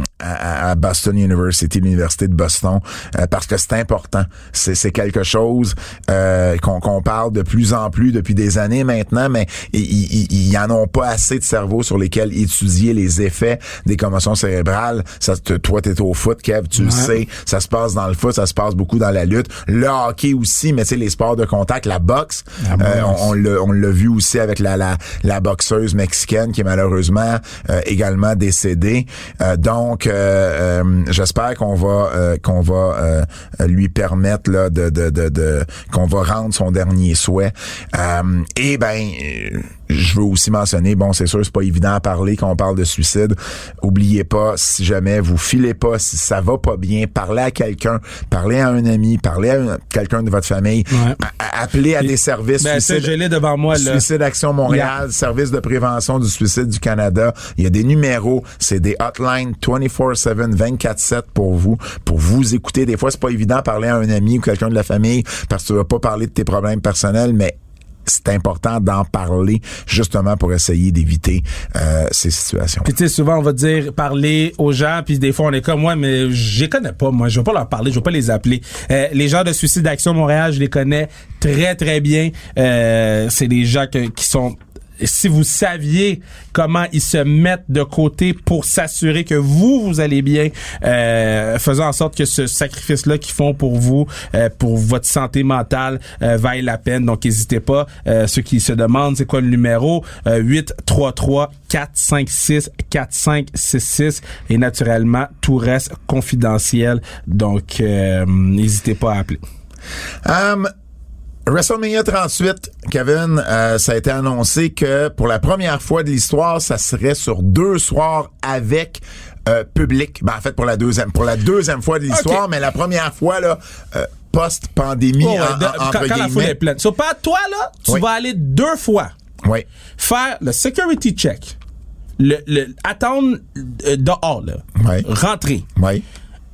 Speaker 2: à à Boston University, l'université de Boston euh, parce que c'est important, c'est c'est quelque chose euh, qu'on qu'on parle de plus en plus depuis des années maintenant, mais ils y en ont pas assez de cerveau sur lesquels étudier les effets des commotions cérébrales. Ça, te, toi, t'es au foot, Kev, tu ouais. le sais. Ça se passe dans le foot, ça se passe beaucoup dans la lutte. Le hockey aussi, mais tu sais, les sports de contact, la boxe, ah, euh, on, on, l'a, on l'a vu aussi avec la, la, la boxeuse mexicaine qui est malheureusement euh, également décédée. Euh, donc, euh, euh, j'espère qu'on va euh, qu'on va euh, lui permettre là de, de, de, de qu'on va rendre son dernier souhait. Euh, et ben, je veux aussi mentionner, bon, c'est sûr, c'est pas évident à parler quand on parle de suicide. Oubliez pas, si jamais vous filez pas, si ça va pas bien, parlez à quelqu'un, parlez à un ami, parlez à un, quelqu'un de votre famille, ouais. a, appelez à Et, des services
Speaker 3: ben,
Speaker 2: suicide,
Speaker 3: je l'ai devant moi, là.
Speaker 2: Suicide Action Montréal, yeah. Service de prévention du suicide du Canada. Il y a des numéros, c'est des hotlines vingt-quatre sept, vingt-quatre sept pour vous, pour vous écouter. Des fois, c'est pas évident de parler à un ami ou quelqu'un de la famille parce que tu vas pas parler de tes problèmes personnels, mais c'est important d'en parler justement pour essayer d'éviter euh, ces situations.
Speaker 3: Puis tu sais, souvent on va dire parler aux gens, puis des fois on est comme moi, mais je les connais pas, moi, je vais pas leur parler, je vais pas les appeler. Euh, les gens de Suicide Action Montréal, je les connais très très bien. Euh, c'est des gens que, qui sont si vous saviez comment ils se mettent de côté pour s'assurer que vous, vous allez bien, euh, faisant en sorte que ce sacrifice-là qu'ils font pour vous, euh, pour votre santé mentale, euh, vaille la peine. Donc, n'hésitez pas. Euh, ceux qui se demandent, c'est quoi le numéro? Euh, huit trois trois quatre cinq six quatre cinq six six. Et naturellement, tout reste confidentiel. Donc, euh, n'hésitez pas à appeler.
Speaker 2: Um... WrestleMania trente-huit, Kevin, euh, ça a été annoncé que pour la première fois de l'histoire, ça serait sur deux soirs avec euh, public. Ben, en fait, pour la deuxième, pour la deuxième fois de l'histoire, okay. Mais la première fois là, euh, post-pandémie, oh, ouais,
Speaker 3: en, de, en, quand, quand la foule est pleine. So, pas toi là, tu oui. vas aller deux fois.
Speaker 2: Oui.
Speaker 3: Faire le security check, le, le attendre euh, dehors là,
Speaker 2: oui.
Speaker 3: rentrer.
Speaker 2: Oui.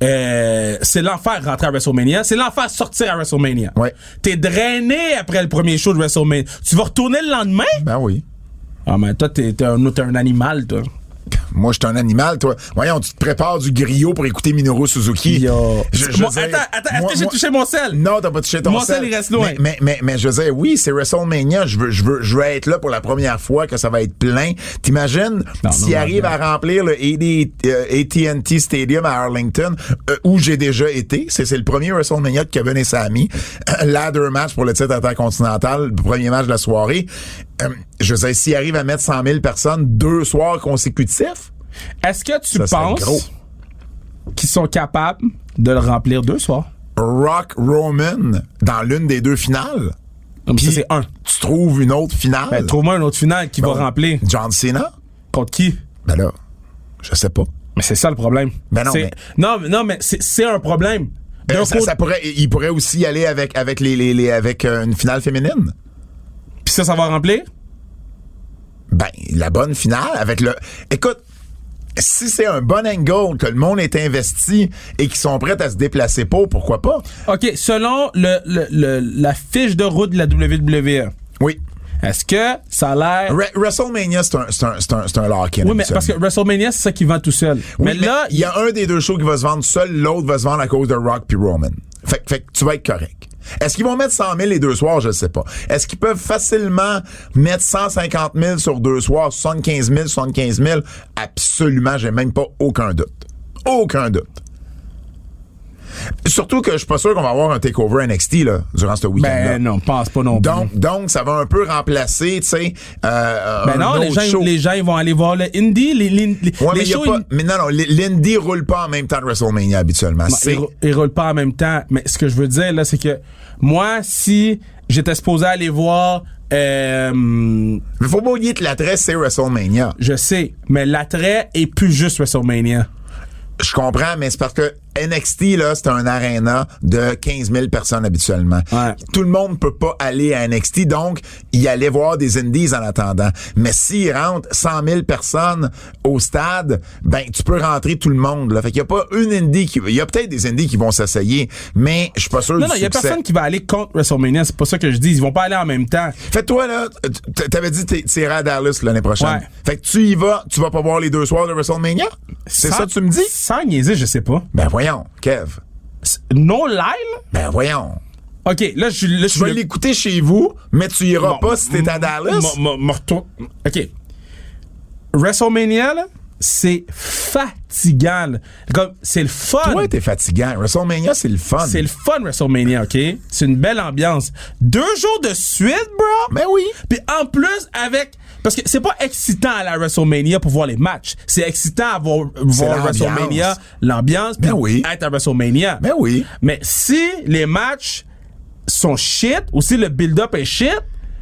Speaker 3: Euh, c'est l'enfer rentrer à WrestleMania. C'est l'enfer sortir à WrestleMania.
Speaker 2: Ouais.
Speaker 3: T'es drainé après le premier show de WrestleMania. Tu vas retourner le lendemain?
Speaker 2: Ben oui.
Speaker 3: Ah, mais toi, t'es, t'es, un, t'es un animal, toi.
Speaker 2: Moi, je suis un animal, toi. Voyons, tu te prépares du griot pour écécouter Minoru Suzuki.
Speaker 3: Yo.
Speaker 2: Je, je
Speaker 3: moi,
Speaker 2: dire,
Speaker 3: attends, attends, est-ce
Speaker 2: moi,
Speaker 3: que j'ai
Speaker 2: moi,
Speaker 3: touché mon sel?
Speaker 2: Non, t'as pas touché ton
Speaker 3: mon
Speaker 2: sel.
Speaker 3: Mon sel, il reste loin.
Speaker 2: Mais, mais, mais, mais je veux dire, oui, c'est WrestleMania. Je veux, je veux, je veux être là pour la première fois que ça va être plein. T'imagines s'il arrive non, à remplir le A T and T Stadium à Arlington, euh, où j'ai déjà été. C'est, c'est le premier WrestleMania de Kevin et Sami. Euh, ladder match pour le titre intercontinental, le premier match de la soirée. Euh, je veux dire, s'il arrive à mettre cent mille personnes deux soirs consécutifs,
Speaker 3: est-ce que tu ça penses qu'ils sont capables de le remplir deux soirs?
Speaker 2: Rock Roman dans l'une des deux finales.
Speaker 3: Puis ça, c'est un.
Speaker 2: Tu trouves une autre finale?
Speaker 3: Ben, trouve-moi une autre finale qui ben, va remplir.
Speaker 2: John Cena?
Speaker 3: Contre qui?
Speaker 2: Ben là, je sais pas.
Speaker 3: Mais c'est ça le problème.
Speaker 2: Ben non,
Speaker 3: c'est,
Speaker 2: mais...
Speaker 3: non, non, mais c'est, c'est un problème.
Speaker 2: Euh, ça, côté... ça pourrait, il pourrait aussi y aller avec, avec, les, les, les, avec euh, une finale féminine.
Speaker 3: Puis ça, ça va remplir?
Speaker 2: Ben, la bonne finale avec le... Écoute, si c'est un bon angle, que le monde est investi et qu'ils sont prêts à se déplacer pour, pourquoi pas?
Speaker 3: OK, selon le, le, le, la fiche de route de la W W E.
Speaker 2: Oui.
Speaker 3: Est-ce que ça a l'air...
Speaker 2: Re- WrestleMania, c'est un, c'est un, c'est un, c'est un lock-in.
Speaker 3: Oui, mais parce que WrestleMania, c'est ça qui vend tout seul.
Speaker 2: Oui,
Speaker 3: mais, mais là...
Speaker 2: il y a un des deux shows qui va se vendre seul, l'autre va se vendre à cause de Rock puis Roman. Fait, fait que tu vas être correct. Est-ce qu'ils vont mettre cent mille les deux soirs? Je ne sais pas. Est-ce qu'ils peuvent facilement mettre cent cinquante mille sur deux soirs, soixante-quinze mille, soixante-quinze mille? Absolument, j'ai même pas aucun doute. Aucun doute. Surtout que je suis pas sûr qu'on va avoir un takeover N X T là, durant ce week-end-là.
Speaker 3: Ben non, pense pas non plus.
Speaker 2: Donc, donc ça va un peu remplacer, tu sais, euh,
Speaker 3: ben non, les gens,
Speaker 2: show.
Speaker 3: les gens ils vont aller voir le indie, les, les, les,
Speaker 2: ouais,
Speaker 3: les
Speaker 2: mais,
Speaker 3: shows.
Speaker 2: y a pas, mais non, non, l'indie roule pas en même temps de WrestleMania habituellement.
Speaker 3: Non,
Speaker 2: c'est...
Speaker 3: Ils, ils roulent pas en même temps. Mais ce que je veux dire là, c'est que moi, si j'étais supposé aller voir, euh,
Speaker 2: mais faut pas oublier que l'attrait c'est WrestleMania.
Speaker 3: Je sais, mais l'attrait est plus juste WrestleMania.
Speaker 2: Je comprends, mais c'est parce que N X T, là, c'est un aréna de quinze mille personnes habituellement.
Speaker 3: Ouais.
Speaker 2: Tout le monde peut pas aller à N X T, donc y aller voir des indies en attendant. Mais s'ils rentrent cent mille personnes au stade, ben tu peux rentrer tout le monde. Là. Fait qu'il y a pas une indie qui... Il y a peut-être des indies qui vont s'essayer, mais je suis pas sûr
Speaker 3: Non,
Speaker 2: du
Speaker 3: non, il y a
Speaker 2: succès.
Speaker 3: personne qui va aller contre WrestleMania. C'est pas ça que je dis. Ils vont pas aller en même temps.
Speaker 2: Fait que toi, là, t- t'avais dit que tu irais à Dallas l'année prochaine.
Speaker 3: Ouais.
Speaker 2: Fait que tu y vas, tu vas pas voir les deux soirs de WrestleMania? C'est
Speaker 3: Sans-
Speaker 2: ça que tu me dis?
Speaker 3: Sans niaiser, je sais pas.
Speaker 2: Ben voyons, Kev.
Speaker 3: No lie, là?
Speaker 2: Ben voyons.
Speaker 3: OK, là, je suis... là, je
Speaker 2: Tu vas
Speaker 3: suis-
Speaker 2: l'écouter chez vous, mais tu iras
Speaker 3: Bon,
Speaker 2: pas si t'es à Dallas.
Speaker 3: m- m- m- retourne- OK. WrestleMania, là, c'est fatigant. Là. Comme, c'est le fun.
Speaker 2: Toi, t'es fatigant. WrestleMania, c'est le fun.
Speaker 3: C'est le fun, WrestleMania, OK? C'est une belle ambiance. Deux jours de suite, bro?
Speaker 2: Ben oui.
Speaker 3: Puis en plus, avec... Parce que c'est pas excitant à la WrestleMania pour voir les matchs. C'est excitant à voir, voir
Speaker 2: l'ambiance.
Speaker 3: WrestleMania, l'ambiance,
Speaker 2: Ben
Speaker 3: puis
Speaker 2: oui.
Speaker 3: être à WrestleMania.
Speaker 2: Ben oui.
Speaker 3: Mais si les matchs sont shit, ou si le build-up est shit,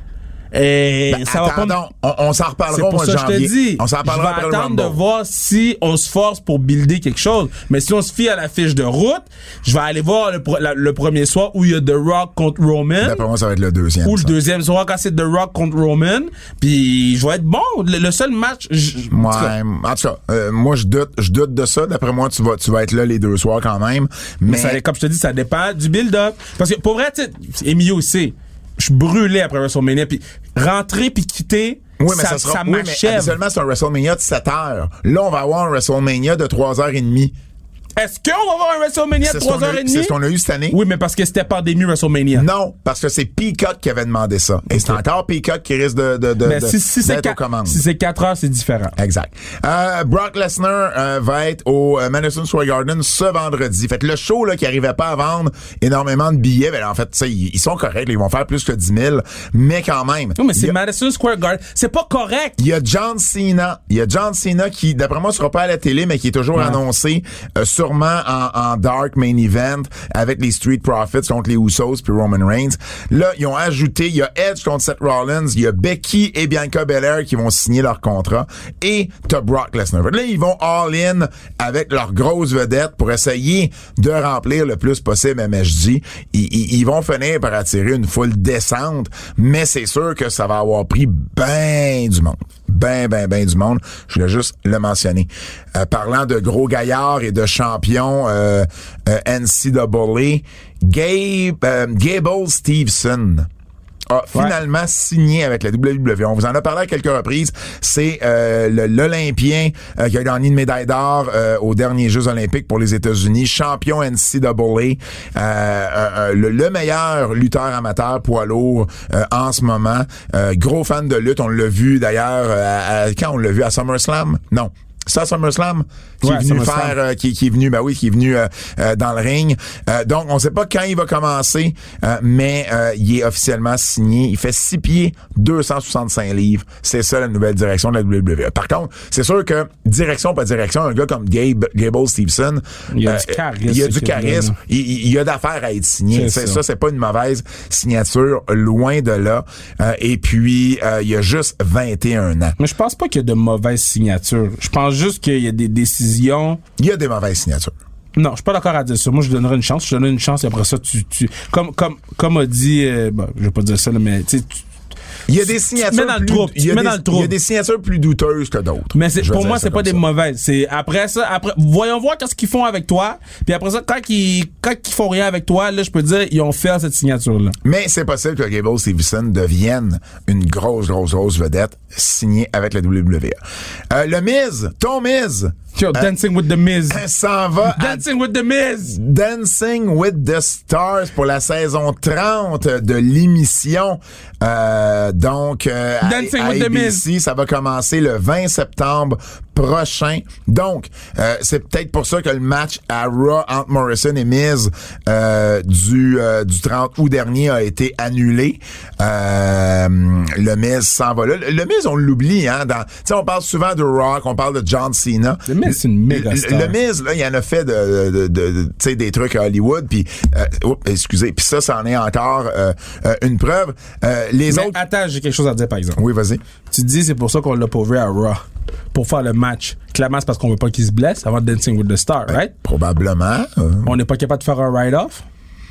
Speaker 3: et
Speaker 2: Ben,
Speaker 3: ça va pas...
Speaker 2: attendons, on, on s'en
Speaker 3: C'est
Speaker 2: reparlera au
Speaker 3: pour
Speaker 2: mois
Speaker 3: ça
Speaker 2: de
Speaker 3: que je te
Speaker 2: janvier.
Speaker 3: dis.
Speaker 2: On s'en
Speaker 3: Je
Speaker 2: reparlera
Speaker 3: vais
Speaker 2: après le
Speaker 3: attendre de
Speaker 2: Rumble.
Speaker 3: voir si on se force pour builder quelque chose. Mais si on se fie à la fiche de route, je vais aller voir le, pro- la- le premier soir où il y a The Rock contre Roman.
Speaker 2: D'après moi, ça va être le deuxième.
Speaker 3: Ou le
Speaker 2: ça.
Speaker 3: deuxième soir quand c'est The Rock contre Roman. Puis je vais être bon. Le, le seul match... je- en tout cas,
Speaker 2: Ouais, en tout cas, euh, moi je doute, je doute de ça. D'après moi, tu vas, tu vas être là les deux soirs quand même. Mais,
Speaker 3: Mais ça, comme je te dis, ça dépend du build-up. Parce que pour vrai, tu sais, Emilio aussi, je suis brûlé après WrestleMania. Puis rentrer puis quitter,
Speaker 2: oui, mais
Speaker 3: ça,
Speaker 2: ça, sera,
Speaker 3: ça
Speaker 2: oui, mais
Speaker 3: m'achève.
Speaker 2: habituellement, c'est un WrestleMania de sept heures. Là, on va avoir un WrestleMania de trois heures trente.
Speaker 3: Est-ce qu'on va avoir un WrestleMania de
Speaker 2: C'est ce qu'on
Speaker 3: trois
Speaker 2: a
Speaker 3: heures
Speaker 2: eu-
Speaker 3: trente?
Speaker 2: c'est ce qu'on a eu cette année.
Speaker 3: Oui, mais parce que c'était pandémie WrestleMania.
Speaker 2: Non, parce que c'est Peacock qui avait demandé ça. Et c'est encore Peacock qui risque de, de, de,
Speaker 3: Mais
Speaker 2: de-
Speaker 3: si, si c'est
Speaker 2: d'être aux
Speaker 3: quatre,
Speaker 2: commandes.
Speaker 3: si c'est quatre heures, c'est différent.
Speaker 2: Exact. Euh, Brock Lesnar euh, va être au euh, Madison Square Garden ce vendredi. Fait que le show là qui arrivait pas à vendre énormément de billets, ben en fait, tu sais, ils, ils sont corrects, là, ils vont faire plus que dix mille, mais quand même.
Speaker 3: Non, mais
Speaker 2: il y
Speaker 3: c'est
Speaker 2: a-
Speaker 3: Madison Square Garden. C'est pas correct.
Speaker 2: Il y a John Cena. Il y a John Cena qui, d'après moi, sera pas à la télé, mais qui est toujours
Speaker 3: Ouais.
Speaker 2: annoncé, euh, sûrement en, en dark main event avec les Street Profits contre les Usos puis Roman Reigns. Là, ils ont ajouté, il y a Edge contre Seth Rollins, il y a Becky et Bianca Belair qui vont signer leur contrat et t'as Brock Lesnar. Fait que là, ils vont all-in avec leurs grosses vedettes pour essayer de remplir le plus possible M S G. Ils, ils, ils vont finir par attirer une foule décente, mais c'est sûr que ça va avoir pris ben du monde. Ben, ben, ben du monde. Je voulais juste le mentionner. Euh, parlant de gros gaillards et de champions euh, euh, N C A A, Gabe, euh, Gable Steveson a finalement signé avec la W W E. On vous en a parlé à quelques reprises. C'est euh, le- l'Olympien euh, qui a gagné une médaille d'or euh, aux derniers Jeux olympiques pour les États-Unis, champion N C A A, euh, euh, le, le meilleur lutteur amateur poids lourd euh, en ce moment. Euh, gros fan de lutte. On l'a vu d'ailleurs, euh, à- quand on l'a vu à SummerSlam? Non. Ça, SummerSlam, qui
Speaker 3: Ouais,
Speaker 2: est venu
Speaker 3: SummerSlam.
Speaker 2: faire, euh, qui, qui est venu, ben oui, qui est venu euh, euh, dans le ring. Euh, donc, on sait pas quand il va commencer, euh, mais euh, il est officiellement signé. Il fait six pieds, deux cent soixante-cinq livres. C'est ça la nouvelle direction de la W W E. Par contre, c'est sûr que direction, pas direction, un gars comme Gabe, Gable Steveson,
Speaker 3: Il y a
Speaker 2: euh,
Speaker 3: du charisme,
Speaker 2: il y a
Speaker 3: ce
Speaker 2: du
Speaker 3: kid-là,
Speaker 2: charisme.
Speaker 3: là.
Speaker 2: Il, il- il y a d'affaires à être signé.
Speaker 3: C'est
Speaker 2: C'est
Speaker 3: ça.
Speaker 2: ça, c'est pas une mauvaise signature, loin de là. Euh, et puis, euh, il y a juste vingt et un ans.
Speaker 3: Mais je pense pas qu'il y a de mauvaises signatures. Je pense juste qu'il y a des décisions.
Speaker 2: Il y a des mauvaises signatures.
Speaker 3: Non, je suis pas d'accord à dire ça. Moi, je donnerais une chance. Je donnerais une chance et après ça, tu, tu, comme, comme, comme a dit, euh, bon, je vais pas dire ça, là, mais, tu sais, tu-
Speaker 2: Il y a des
Speaker 3: Tu te
Speaker 2: signatures
Speaker 3: mets dans le
Speaker 2: plus,
Speaker 3: trouble, tu
Speaker 2: il y a
Speaker 3: te mets
Speaker 2: des-
Speaker 3: dans le trouble.
Speaker 2: il y a des signatures plus douteuses que d'autres.
Speaker 3: mais c'est,
Speaker 2: Je vais
Speaker 3: pour
Speaker 2: dire
Speaker 3: moi,
Speaker 2: ça
Speaker 3: c'est pas
Speaker 2: comme
Speaker 3: des
Speaker 2: ça.
Speaker 3: mauvaises. C'est après ça, après, voyons voir qu'est-ce qu'ils font avec toi. Puis après ça, quand ils, quand ils font rien avec toi, là, je peux dire, ils ont fait cette signature-là.
Speaker 2: Mais c'est possible que Gable Steveson devienne une grosse, grosse, grosse vedette signée avec la W W E. Euh, le Miz, ton Miz,
Speaker 3: Yo, Dancing with the Miz.
Speaker 2: s'en va à
Speaker 3: Dancing with the Miz.
Speaker 2: Dancing with the Stars pour la saison trente de l'émission. Euh, donc, euh,
Speaker 3: Dancing
Speaker 2: à, à
Speaker 3: with
Speaker 2: A B C,
Speaker 3: the Miz.
Speaker 2: ça va commencer le vingt septembre prochain. Donc, euh, c'est peut-être pour ça que le match à Raw entre Morrison et Miz euh, du euh, du trente août dernier a été annulé. Euh, le Miz s'en va là. Le, le Miz, on l'oublie, hein. Dans, tu sais, on parle souvent de Rock, on parle de John Cena.
Speaker 3: Le Miz, c'est une méga star.
Speaker 2: Le, le Miz, là, il en a fait de, de, de, de tu sais, des trucs à Hollywood, puis, euh, oups, excusez, puis ça, ça en est encore euh, euh, une preuve. Euh, les
Speaker 3: Mais
Speaker 2: autres.
Speaker 3: attends, j'ai quelque chose à dire, par exemple.
Speaker 2: Oui, vas-y.
Speaker 3: Tu te dis, c'est pour ça qu'on l'a pas vu à Raw. Pour faire le match. Clairement, c'est parce qu'on veut pas qu'il se blesse avant Dancing with the Star,
Speaker 2: Ben,
Speaker 3: right?
Speaker 2: Probablement. Euh,
Speaker 3: On n'est pas capable de faire un write-off?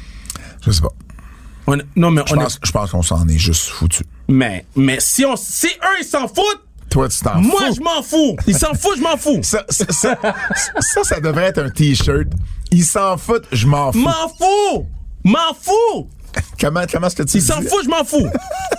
Speaker 2: je sais pas.
Speaker 3: On est- non, mais
Speaker 2: Je
Speaker 3: on
Speaker 2: pense,
Speaker 3: est...
Speaker 2: je pense qu'on s'en est juste foutu.
Speaker 3: Mais, mais si on, si eux, ils s'en foutent,
Speaker 2: Toi, tu t'en
Speaker 3: moi,
Speaker 2: fous.
Speaker 3: je m'en fous. Ils s'en foutent, je m'en fous.
Speaker 2: Ça, ça, ça, ça, ça devrait être un T-shirt. Ils s'en foutent, je m'en fous.
Speaker 3: M'en fous. M'en fous.
Speaker 2: Comment, comment est-ce que tu
Speaker 3: Ils s'en
Speaker 2: dis?
Speaker 3: foutent, je m'en fous.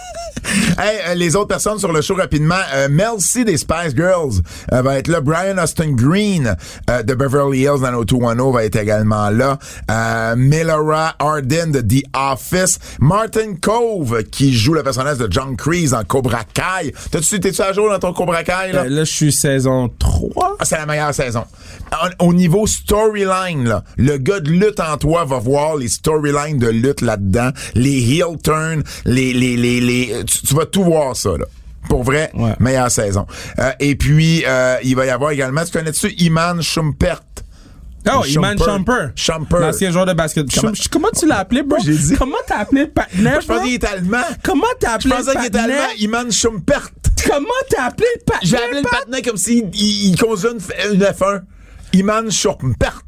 Speaker 2: Hey, euh, les autres personnes sur le show rapidement. Euh, Mel C des Spice Girls euh, va être là. Brian Austin Green euh, de Beverly Hills nine oh two one oh va être également là. Euh, Melora Hardin de The Office. Martin Cove qui joue le personnage de John Kreese dans Cobra Kai. T'as-tu, t'es-tu à jour dans ton Cobra Kai, là?
Speaker 3: Euh, là, je suis saison trois.
Speaker 2: Ah, c'est la meilleure saison. Au, au niveau storyline, là, le gars de lutte en toi va voir les storylines de lutte là-dedans, les heel turns, les, les, les, les, tu, tu vas tout voir ça, là. Pour vrai,
Speaker 3: Ouais.
Speaker 2: meilleure saison. Euh, et puis, euh, il va y avoir également, tu connais-tu Iman Shumpert?
Speaker 3: Oh, Iman Shumpert.
Speaker 2: Shumpert.
Speaker 3: L'ancien joueur de basket.
Speaker 2: Comment-
Speaker 3: Chum- Comment tu l'as appelé, bro?
Speaker 2: J'ai dit-
Speaker 3: Comment t'as appelé le partenaire,
Speaker 2: Moi, je pensais
Speaker 3: bro?
Speaker 2: qu'il était allemand.
Speaker 3: Comment t'as
Speaker 2: Je
Speaker 3: appelé le
Speaker 2: pensais qu'il était
Speaker 3: partenaire?
Speaker 2: allemand. Iman Shumpert.
Speaker 3: Comment t'as appelé le partenaire?
Speaker 2: J'ai appelé le patinet comme s'il il, il conduisait une, une F un. Iman Shumpert.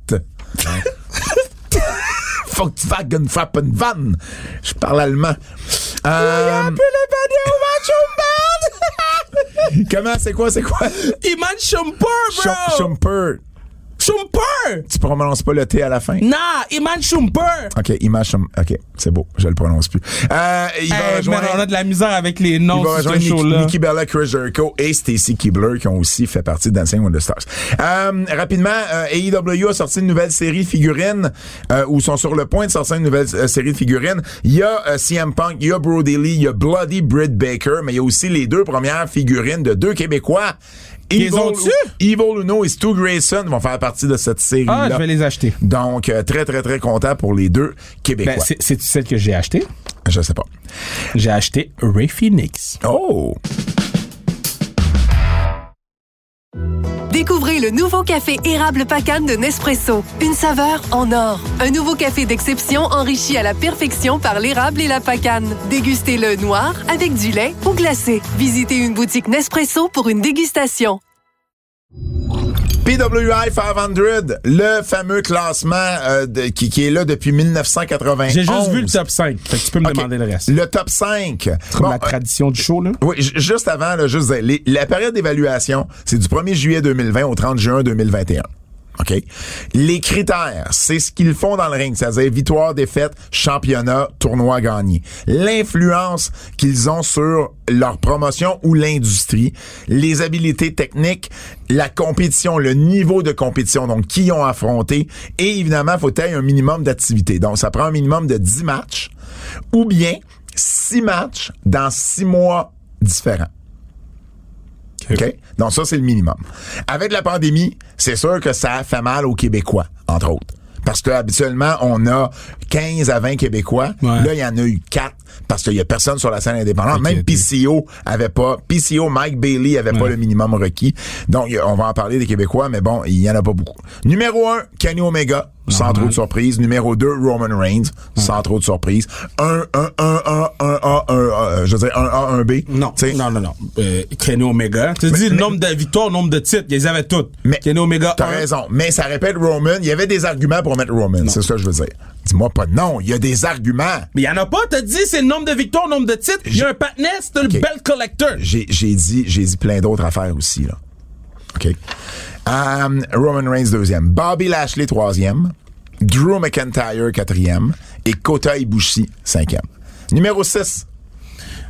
Speaker 2: Volkswagen Frappenvan. Je parle allemand. Euh, comment, c'est quoi, c'est quoi?
Speaker 3: Iman Shumpert, bro!
Speaker 2: Schum- Shumpert.
Speaker 3: Shumpert!
Speaker 2: Tu prononces pas le T à la fin?
Speaker 3: Nah, Iman Shumpert!
Speaker 2: OK, Iman Schum... OK, c'est beau, je le prononce plus. Euh, il va
Speaker 3: Hey,
Speaker 2: rejoindre...
Speaker 3: man, on a de la misère avec les
Speaker 2: Il
Speaker 3: noms
Speaker 2: va
Speaker 3: sur ce
Speaker 2: rejoindre Nikki,
Speaker 3: show-là.
Speaker 2: Nikki Bella, Chris Jericho et Stacy Keibler qui ont aussi fait partie de Dancing with the Stars. Euh, rapidement, euh, A E W a sorti une nouvelle série de figurines euh, ou sont sur le point de sortir une nouvelle euh, série de figurines. Il y a euh, C M Punk, il y a Brody Lee, il y a Bloody Britt Baker, mais il y a aussi les deux premières figurines de deux Québécois.
Speaker 3: Ils
Speaker 2: Evil,
Speaker 3: ont-tu?
Speaker 2: Evil Uno et Stu Grayson vont faire partie de cette série-là.
Speaker 3: Ah, je vais les acheter.
Speaker 2: Donc, euh, très, très, très content pour les deux Québécois.
Speaker 3: Ben, c'est, c'est celle que j'ai achetée.
Speaker 2: Je sais pas.
Speaker 3: J'ai acheté Ray Phoenix.
Speaker 2: Oh!
Speaker 4: Découvrez le nouveau café érable Pacane de Nespresso. Une saveur en or. Un nouveau café d'exception enrichi à la perfection par l'érable et la pacane. Dégustez-le noir, avec du lait ou glacé. Visitez une boutique Nespresso pour une dégustation.
Speaker 2: P W I cinq cents, le fameux classement euh, de, qui, qui est là depuis dix-neuf cent quatre-vingt-onze.
Speaker 3: J'ai juste vu le top cinq. Fait que tu peux me
Speaker 2: OK.
Speaker 3: demander le reste.
Speaker 2: Le top cinq.
Speaker 3: Comme
Speaker 2: Bon,
Speaker 3: la tradition du show, là.
Speaker 2: euh, oui, j- juste avant, là, juste dire, les- la période d'évaluation, c'est du premier juillet deux mille vingt au trente juin deux mille vingt et un. OK? Les critères, c'est ce qu'ils font dans le ring, c'est-à-dire victoire, défaite, championnat, tournoi gagné. L'influence qu'ils ont sur leur promotion ou l'industrie, les habiletés techniques, la compétition, le niveau de compétition, donc qui ils ont affronté, et évidemment, il faut qu'il y ait un minimum d'activité. Donc, ça prend un minimum de dix matchs ou bien six matchs dans six mois différents. OK? Donc, ça, c'est le minimum. Avec la pandémie, c'est sûr que ça a fait mal aux Québécois, entre autres. Parce que habituellement, on a quinze à vingt Québécois.
Speaker 3: Ouais.
Speaker 2: Là, il y en a eu quatre parce qu'il y a personne sur la scène indépendante.
Speaker 3: Ok,
Speaker 2: Même
Speaker 3: ok.
Speaker 2: P C O avait pas, P C O, Mike Bailey avait pas
Speaker 3: Ouais.
Speaker 2: le minimum requis. Donc, y a- on va en parler des Québécois, mais bon, il y en a pas beaucoup. Numéro un, Kenny Omega, sans
Speaker 3: Normal.
Speaker 2: trop de surprise. Numéro deux, Roman Reigns, sans trop de surprise. Un, un, un, un, un, un, un, un, je veux dire, un A, un B.
Speaker 3: Non,
Speaker 2: T'sais,
Speaker 3: non, non, non. Euh, Kenny Omega. Tu dis le
Speaker 2: mais-
Speaker 3: nombre de victoires, le nombre de titres, ils les avaient toutes.
Speaker 2: Mais
Speaker 3: Kenny Omega,
Speaker 2: t'as
Speaker 3: un.
Speaker 2: raison. Mais ça répète Roman. Il y avait des arguments pour mettre Roman. C'est ça que je veux dire. Dis-moi pas non. Il y a des arguments.
Speaker 3: Mais il y en a pas, t'as dit c'est le nombre de victoires, le nombre de titres. Il y a un patinet, c'est le
Speaker 2: Ok.
Speaker 3: belt collector.
Speaker 2: J'ai, j'ai dit, j'ai dit plein d'autres affaires aussi, là. OK. Um, Roman Reigns, deuxième. Bobby Lashley, troisième. Drew McIntyre, quatrième. Et Kota Ibushi, cinquième. Numéro six.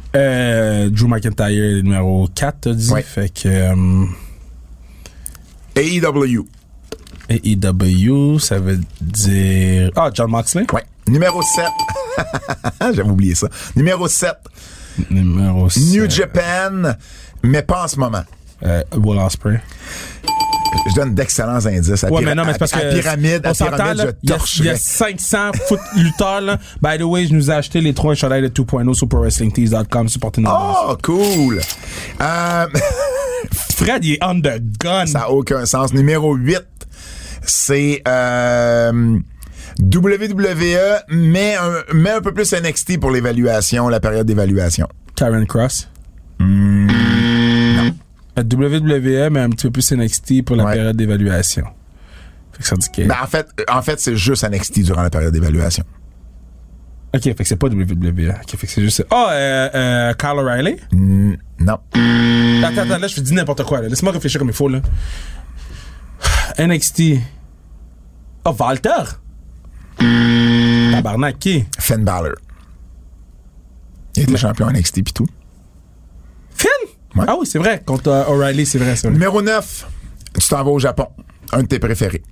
Speaker 3: Euh, Drew McIntyre, numéro quatre, t'as dit.
Speaker 2: Ouais.
Speaker 3: Fait que... euh,
Speaker 2: A E W.
Speaker 3: A E W, ça veut dire... Ah, John Moxley?
Speaker 2: Ouais. Numéro sept. J'avais oublié ça. Numéro sept.
Speaker 3: Numéro sept.
Speaker 2: New Japan, mais pas en ce moment.
Speaker 3: Euh, Will Ospreay.
Speaker 2: Je donne d'excellents indices. À,
Speaker 3: Ouais,
Speaker 2: pyra-
Speaker 3: mais non, mais c'est parce
Speaker 2: à,
Speaker 3: que.
Speaker 2: à pyramide,
Speaker 3: on
Speaker 2: à
Speaker 3: s'entend,
Speaker 2: pyramide,
Speaker 3: là,
Speaker 2: je
Speaker 3: il y a- il y
Speaker 2: torcherais.
Speaker 3: a cinq cents foot lutteurs, là. By the way, je nous ai acheté les trois chandails de deux point oh sur pro wrestling tees dot com, supportez nos boss.
Speaker 2: Oh, cool. Euh,
Speaker 3: Fred, il est on the gun.
Speaker 2: ça n'a aucun sens. Numéro huit, c'est euh, W W E, mais un, mais un peu plus N X T pour l'évaluation, la période d'évaluation.
Speaker 3: Karen Cross.
Speaker 2: Mm, non.
Speaker 3: W W E, mais un petit peu plus N X T pour la
Speaker 2: Ouais.
Speaker 3: période d'évaluation. Fait que ça dit que.
Speaker 2: Ben, en fait, en fait, c'est juste N X T durant la période d'évaluation.
Speaker 3: Ok, fait que c'est pas W W E. Ok, fait que c'est juste. Oh, euh, euh, Kyle O'Reilly?
Speaker 2: Mm, non.
Speaker 3: Attends, attends, là, je te dis n'importe quoi, là. Laisse-moi réfléchir comme il faut, là. N X T. Oh, Walter? Tabarnak, qui?
Speaker 2: Finn Balor. Il était champion N X T pis tout.
Speaker 3: Finn?
Speaker 2: Ouais.
Speaker 3: Ah oui, c'est vrai. Contre euh, O'Reilly, c'est vrai, c'est vrai.
Speaker 2: Numéro neuf, tu t'en vas au Japon. Un de tes préférés.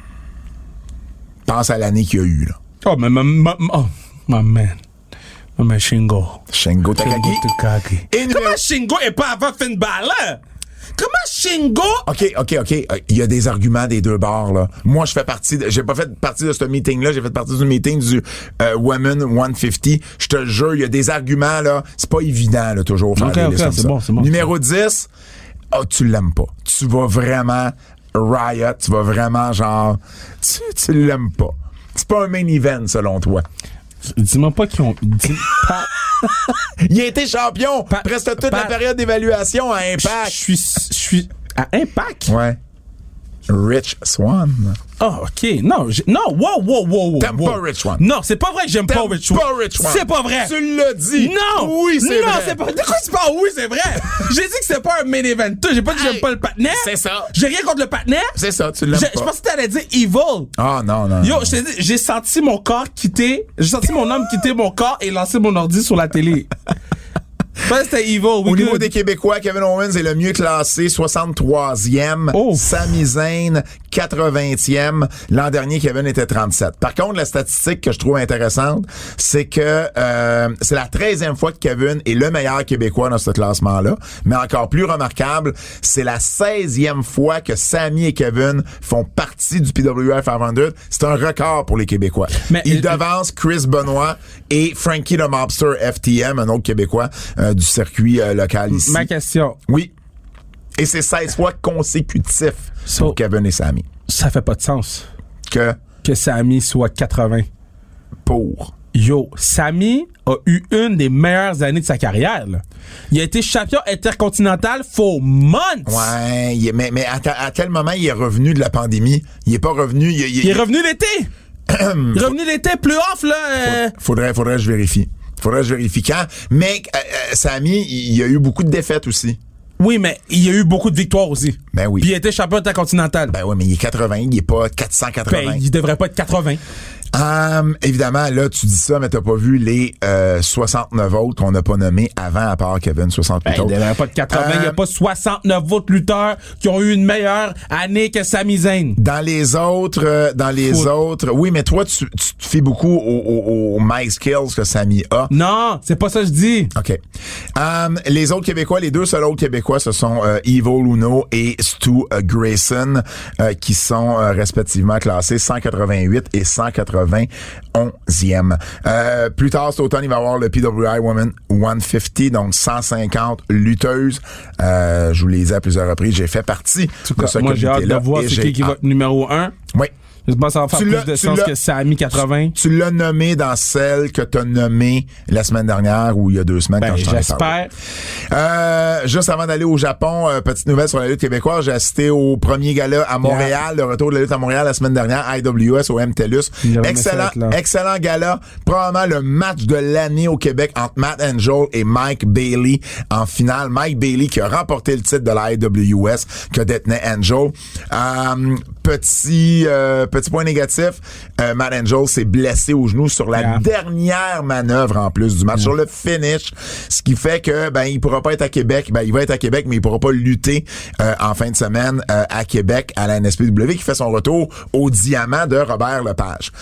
Speaker 2: Pense à l'année qu'il y a eu, là.
Speaker 3: Oh, mais ma, ma, ma- oh, my man. My man Shingo.
Speaker 2: Shingo Takagi.
Speaker 3: Shingo Takagi.
Speaker 2: Et numéro-
Speaker 3: Comment Shingo est pas avant Finn Balor? Comment Shingo?
Speaker 2: OK, OK, OK. Euh, Il y a des arguments des deux bords, là. Moi, je fais partie... De, j'ai pas fait partie de ce meeting-là. J'ai fait partie du meeting du euh, Women cent cinquante. Je te le jure, il y a des arguments, là. C'est pas évident, là, toujours. Faire
Speaker 3: OK,
Speaker 2: des
Speaker 3: OK,
Speaker 2: listes comme
Speaker 3: c'est
Speaker 2: ça.
Speaker 3: bon, c'est bon.
Speaker 2: Numéro dix, oh, tu l'aimes pas. Tu vas vraiment riot. Tu vas vraiment, genre... Tu, tu l'aimes pas. C'est pas un main event, selon toi.
Speaker 3: Dis-moi pas qu'ils ont. Dis, pas,
Speaker 2: Il a été champion
Speaker 3: Pa-
Speaker 2: presque toute
Speaker 3: Pa-
Speaker 2: la période d'évaluation à
Speaker 3: je
Speaker 2: Impact.
Speaker 3: suis. Je suis. À Impact?
Speaker 2: Ouais. Rich Swann.
Speaker 3: Oh, OK. Non, j'ai- non, wow, wow, wow, wow.
Speaker 2: T'aimes
Speaker 3: wow.
Speaker 2: pas Rich Swann.
Speaker 3: Non, c'est pas vrai que j'aime pas
Speaker 2: T'aimes
Speaker 3: Rich Swann.
Speaker 2: pas Rich Swann.
Speaker 3: C'est pas vrai.
Speaker 2: Tu l'as dit.
Speaker 3: Non!
Speaker 2: Oui, c'est
Speaker 3: non,
Speaker 2: vrai.
Speaker 3: c'est pas. De quoi tu parles? Oui, c'est vrai. J'ai dit que c'est pas un main event. J'ai pas dit que j'aime
Speaker 2: Hey,
Speaker 3: pas le patinet.
Speaker 2: c'est ça.
Speaker 3: J'ai rien contre le patinet.
Speaker 2: C'est ça, tu l'aimes
Speaker 3: Je
Speaker 2: pas.
Speaker 3: je pensais que t'allais dire evil.
Speaker 2: Ah, non, non.
Speaker 3: Yo,
Speaker 2: non.
Speaker 3: je t'ai dit, j'ai senti mon corps quitter. J'ai senti mon homme quitter mon corps et lancer mon ordi sur la télé. Je pensais que c'était evil.
Speaker 2: Au
Speaker 3: We
Speaker 2: niveau
Speaker 3: good.
Speaker 2: des Québécois, Kevin Owens est le mieux classé, soixante-troisième.
Speaker 3: Oh.
Speaker 2: Sami Zayn, quatre-vingtième. L'an dernier, Kevin était trente-sept. Par contre, la statistique que je trouve intéressante, c'est que euh, c'est la treizième fois que Kevin est le meilleur Québécois dans ce classement-là. Mais encore plus remarquable, c'est la seizième fois que Sami et Kevin font partie du P W F cinq cents. C'est un record pour les Québécois.
Speaker 3: Mais
Speaker 2: Ils
Speaker 3: il-
Speaker 2: devancent Chris Benoit et Frankie the Mobster F T M, un autre Québécois euh, du circuit euh, local ici.
Speaker 3: Ma question.
Speaker 2: Oui. Et c'est seize fois consécutif
Speaker 3: So-
Speaker 2: pour Kevin et Sami.
Speaker 3: Ça fait pas de sens
Speaker 2: Que
Speaker 3: que Sami soit quatre-vingts.
Speaker 2: pour.
Speaker 3: Yo, Sami a eu une des meilleures années de sa carrière, là. Il a été champion intercontinental for months.
Speaker 2: Ouais, il est- mais, mais à, à quel moment il est revenu de la pandémie? Il est pas revenu. Il, il-
Speaker 3: Il est revenu l'été. Il est revenu l'été, plus off, là. euh,
Speaker 2: Faudrait, faudrait que je vérifie. Faudrait que je vérifie quand. Mais euh, euh, Sami, il y a eu beaucoup de défaites aussi.
Speaker 3: Oui, mais il y a eu beaucoup de victoires aussi.
Speaker 2: Ben oui.
Speaker 3: Puis il a été champion intercontinental.
Speaker 2: Ben ouais, mais il est quatre-vingts, il est pas quatre cent quatre-vingts.
Speaker 3: Ben, il devrait pas être quatre-vingts.
Speaker 2: Hum, évidemment, là, tu dis ça, mais t'as pas vu les euh, soixante-neuf autres qu'on n'a pas nommés avant, à part Kevin, soixante-huit
Speaker 3: Ben, il
Speaker 2: autres.
Speaker 3: devrait pas être quatre-vingts. Il n'y a
Speaker 2: Euh,
Speaker 3: pas soixante-neuf autres lutteurs qui ont eu une meilleure année que Sami Zayn.
Speaker 2: Dans les autres, euh, dans les
Speaker 3: Foot.
Speaker 2: autres, oui, mais toi, tu, tu te fais beaucoup aux au, au My Skills que Sami a.
Speaker 3: Non, c'est pas ça que je dis.
Speaker 2: OK. Um, les autres Québécois, les deux seuls autres Québécois, ce sont euh, Evil Uno et Stu euh, Grayson, euh, qui sont euh, respectivement classés cent quatre-vingt-huit et cent quatre-vingt-onzième. Euh, plus tard cet automne, il va y avoir le P W I Women cent cinquante, donc cent cinquante lutteuses. Euh, je vous l'ai dit à plusieurs reprises, j'ai fait partie de ce
Speaker 3: Moi, j'ai hâte de
Speaker 2: comité-là.
Speaker 3: voir
Speaker 2: et
Speaker 3: c'est
Speaker 2: j'ai
Speaker 3: qui qui va
Speaker 2: hâte.
Speaker 3: être numéro un.
Speaker 2: Oui.
Speaker 3: Je pense que ça va faire
Speaker 2: Tu
Speaker 3: plus
Speaker 2: l'as-
Speaker 3: de
Speaker 2: tu
Speaker 3: sens
Speaker 2: l'as-
Speaker 3: que Sami quatre-vingts.
Speaker 2: Tu l'as nommé dans celle que tu as nommée la semaine dernière ou il y a deux semaines
Speaker 3: Ben,
Speaker 2: quand je t'en ai parlé.
Speaker 3: j'espère.
Speaker 2: Euh, juste avant d'aller au Japon, euh, petite nouvelle sur la lutte québécoise, j'ai assisté au premier gala à Montréal, le retour de la lutte à Montréal la semaine dernière, I W S au M TELUS.
Speaker 3: Il aurait aimé
Speaker 2: Excellent,
Speaker 3: ça être là.
Speaker 2: excellent gala. Probablement le match de l'année au Québec entre Matt Angel et Mike Bailey en finale. Mike Bailey qui a remporté le titre de la I W S que détenait Angel. Euh, petit, euh, petit point négatif, euh, Matt Angel s'est blessé au genou sur la
Speaker 3: Yeah.
Speaker 2: dernière manœuvre en plus du match, yeah. sur le finish, ce qui fait que ben il pourra pas être à Québec, ben il va être à Québec, mais il pourra pas lutter euh, en fin de semaine euh, à Québec à la N S P W, qui fait son retour au diamant de Robert Lepage.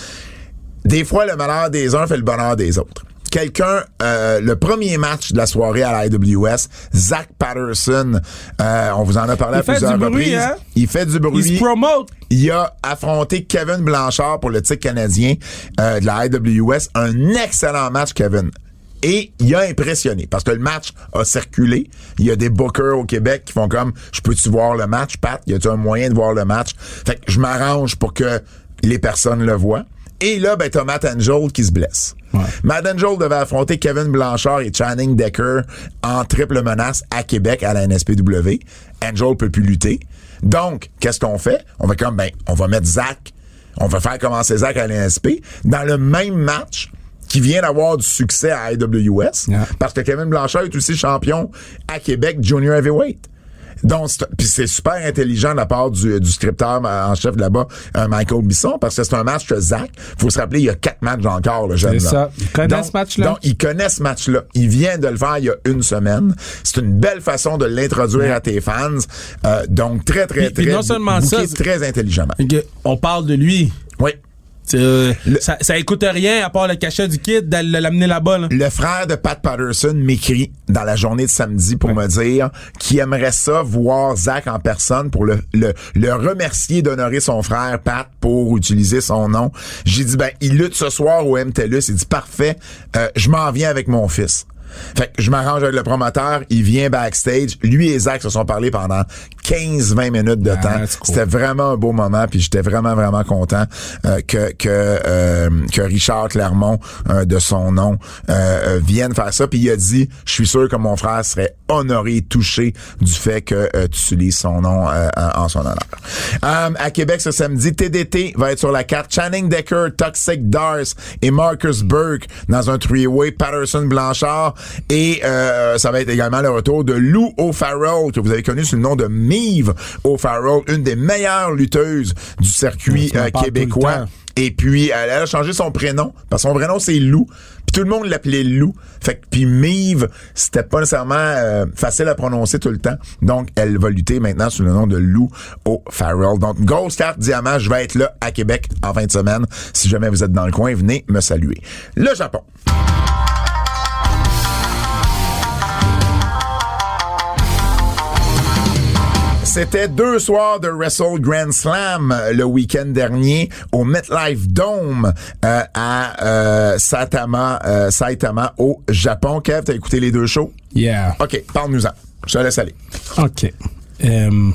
Speaker 2: Des fois, le malheur des uns fait le bonheur des autres. Quelqu'un, euh, le premier match de la soirée à la I W S, Zach Patterson, euh, on vous en a parlé
Speaker 3: il
Speaker 2: à plusieurs
Speaker 3: bruit,
Speaker 2: reprises.
Speaker 3: Hein?
Speaker 2: Il fait du bruit.
Speaker 3: Il se promote.
Speaker 2: Il a affronté Kevin Blanchard pour le titre canadien euh, de la I W S. Un excellent match, Kevin. Et il a impressionné parce que le match a circulé. Il y a des bookers au Québec qui font comme « Je peux-tu voir le match, Pat? Y a-tu un moyen de voir le match? » Fait que je m'arrange pour que les personnes le voient. Et là, ben, t'as Matt Angel qui se blesse. Ouais. Matt Angel devait affronter Kevin Blanchard et Channing Decker en triple menace à Québec à la N S P W. Angel peut plus lutter. Donc, qu'est-ce qu'on fait? On va comme, ben, on va mettre Zach. On va faire commencer Zach à la N S P dans le même match qui vient d'avoir du succès à I W S. Yeah. Parce que Kevin Blanchard est aussi champion à Québec Junior Heavyweight. Donc, puis c'est super intelligent de la part du, du scripteur en chef de là-bas, euh, Michael Bisson, parce que c'est un match que Zach, faut se rappeler, il y a quatre matchs encore, le jeune.
Speaker 3: C'est ça. Il connaît ce match-là.
Speaker 2: Donc, il connaît ce match-là. Il vient de le faire il y a une semaine. C'est une belle façon de l'introduire ouais. à tes fans. Euh, donc, très, très,
Speaker 3: puis,
Speaker 2: très,
Speaker 3: non seulement ça,
Speaker 2: très intelligemment.
Speaker 3: On parle de lui.
Speaker 2: Oui.
Speaker 3: Euh, le, ça, ça écoute rien à part le cachet du kid d'aller l'amener là-bas. Là.
Speaker 2: Le frère de Pat Patterson m'écrit dans la journée de samedi pour ouais. me dire qu'il aimerait ça voir Zach en personne pour le, le, le remercier d'honorer son frère Pat pour utiliser son nom. J'ai dit, ben, il lutte ce soir au M T L U S. Il dit, parfait, euh, je m'en viens avec mon fils. Fait que je m'arrange avec le promoteur, il vient backstage. Lui et Zach se sont parlé pendant quinze vingt minutes de ah, temps. Cool. C'était vraiment un beau moment, puis j'étais vraiment, vraiment content euh, que que euh, que Richard Clermont, euh, de son nom, euh, vienne faire ça. Puis il a dit, je suis sûr que mon frère serait honoré et touché du fait que euh, tu utilises son nom euh, en son honneur. Euh, à Québec, ce samedi, T D T va être sur la carte. Channing Decker, Toxic Dars et Marcus Burke dans un three-way. Patterson Blanchard. Et euh, ça va être également le retour de Lou O'Farrell, que vous avez connu sous le nom de Mive O'Farrell, une des meilleures lutteuses du circuit euh, québécois. Et puis, elle a changé son prénom, parce que son vrai nom, c'est Lou. Puis tout le monde l'appelait Lou. Fait que, puis Mive, c'était pas nécessairement euh, facile à prononcer tout le temps. Donc, elle va lutter maintenant sous le nom de Lou O'Farrell. Donc, Ghost Card Diamant, je vais être là à Québec en fin de semaine. Si jamais vous êtes dans le coin, venez me saluer. Le Japon. C'était deux soirs de Wrestle Grand Slam le week-end dernier au MetLife Dome euh, à euh, Saitama, euh, Saitama au Japon. Kev, t'as écouté les deux shows?
Speaker 3: Yeah.
Speaker 2: OK, parle-nous-en. Je te laisse aller.
Speaker 3: OK. Il um,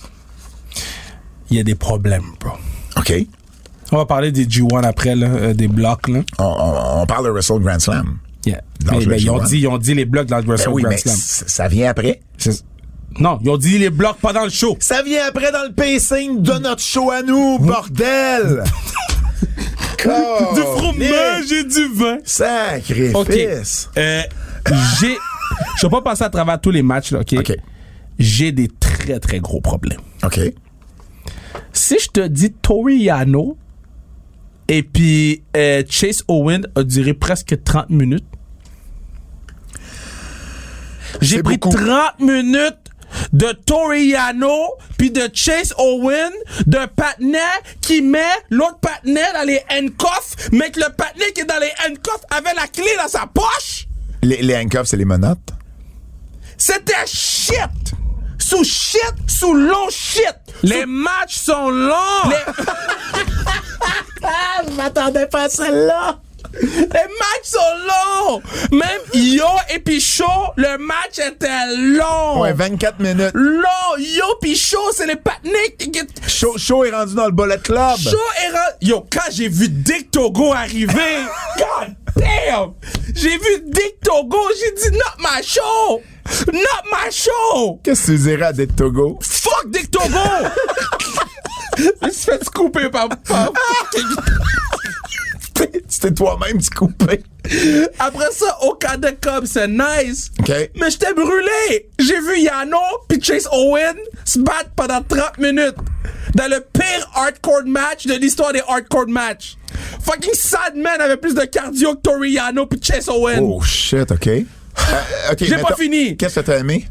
Speaker 3: y a des problèmes, bro.
Speaker 2: OK.
Speaker 3: On va parler des G un après, là, euh, des blocs. Là.
Speaker 2: On, on, on parle de Wrestle Grand Slam.
Speaker 3: Yeah. Mais, ben, ils, ont dit, ils ont dit les blocs dans le Wrestle ben oui, Grand Slam.
Speaker 2: C- ça vient après?
Speaker 3: C'est... Non, ils ont dit les blocs pas dans le show.
Speaker 2: Ça vient après dans le pacing de notre show à nous, bordel!
Speaker 3: Oh, du fromage et du vin.
Speaker 2: Sacrifice.
Speaker 3: Okay. Euh, j'ai... Je vais pas passer à travers tous les matchs, là, OK?
Speaker 2: OK.
Speaker 3: J'ai des très, très gros problèmes.
Speaker 2: OK.
Speaker 3: Si je te dis Toru Yano et puis euh, Chase Owen a duré presque trente minutes. J'ai
Speaker 2: C'est
Speaker 3: pris
Speaker 2: beaucoup.
Speaker 3: trente minutes de Toru Yano puis de Chase Owen, d'un patinet qui met l'autre patinet dans les handcuffs, mais que le patinet qui est dans les handcuffs avait la clé dans sa poche.
Speaker 2: Les, les handcuffs, c'est les menottes?
Speaker 3: C'était shit! Sous shit, sous long shit! Les matchs sont longs! Les...
Speaker 2: Je m'attendais pas à celle-là!
Speaker 3: Les matchs sont longs! Même Yo et Pichot, le match était long!
Speaker 2: Ouais, vingt-quatre minutes.
Speaker 3: Long! Yo Pichot, c'est les patinés qui...
Speaker 2: Show, show est rendu dans le Bullet Club.
Speaker 3: Show est rendu... Yo, quand j'ai vu Dick Togo arriver, God damn! J'ai vu Dick Togo, j'ai dit not my show! Not my show!
Speaker 2: Qu'est-ce que tu dirais à Dick Togo?
Speaker 3: Fuck Dick Togo! Je me suis fait couper par... par...
Speaker 2: C'était toi-même qui coupais.
Speaker 3: Après ça, Okada Cobb, c'est nice.
Speaker 2: OK.
Speaker 3: Mais j'étais brûlé. J'ai vu Yano puis Chase Owen se battre pendant trente minutes. dans le pire hardcore match de l'histoire des hardcore matchs. Fucking Sadman avait plus de cardio que Toru Yano pis Chase Owens.
Speaker 2: Oh shit, OK. Euh, okay
Speaker 3: J'ai pas fini.
Speaker 2: Qu'est-ce que t'as aimé?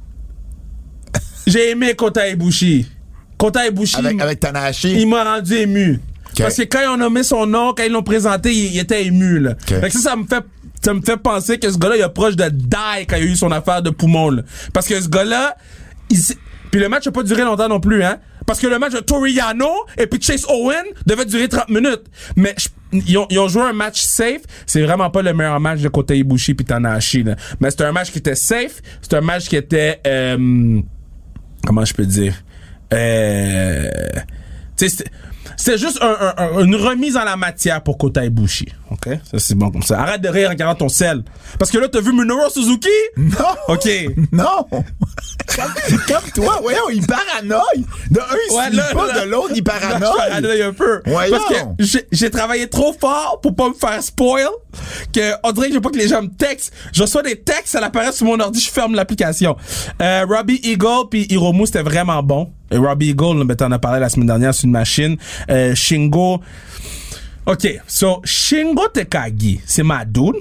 Speaker 3: J'ai aimé Kota Ibushi. Kota Ibushi.
Speaker 2: Avec, avec Tanahashi?
Speaker 3: Il m'a rendu ému. Okay. Parce que quand ils ont nommé son nom, quand ils l'ont présenté, il, il était ému, là. Okay. Fait que ça, ça me fait, ça me fait penser que ce gars-là, il est proche de die quand il a eu son affaire de poumon, là. Parce que ce gars-là, il puis le match a pas duré longtemps non plus, hein. Parce que le match de Toru Yano et puis Chase Owens devait durer trente minutes. Mais ils ont, ils ont joué un match safe. C'est vraiment pas le meilleur match de Kota Ibushi puis Tanahashi, là. Mais c'était un match qui était safe. C'était un match qui était, euh, comment je peux dire? Euh, tu sais, c'est juste un, un, une remise en la matière pour Kota Ibushi. OK? Ça, c'est bon comme ça. Arrête de rire en regardant ton sel. Parce que là, t'as vu Minoru Suzuki?
Speaker 2: Non!
Speaker 3: OK.
Speaker 2: Non! Comme toi, voyons, il paranoïe. De un, il
Speaker 3: ouais,
Speaker 2: se
Speaker 3: là,
Speaker 2: pas,
Speaker 3: là,
Speaker 2: de l'autre, il paranoïe.
Speaker 3: Là, je paranoïe un peu.
Speaker 2: Voyons.
Speaker 3: Parce que j'ai, j'ai travaillé trop fort pour pas me faire spoil que on dirait que je veux pas que les gens me textent. Je reçois des textes, ça apparaît sur mon ordi, je ferme l'application. Euh, Robbie Eagle puis Hiromu, c'était vraiment bon. Et Robbie Eagle, ben, t'en as parlé la semaine dernière sur une machine. Euh, Shingo... OK, so Shingo Takagi, c'est ma dude.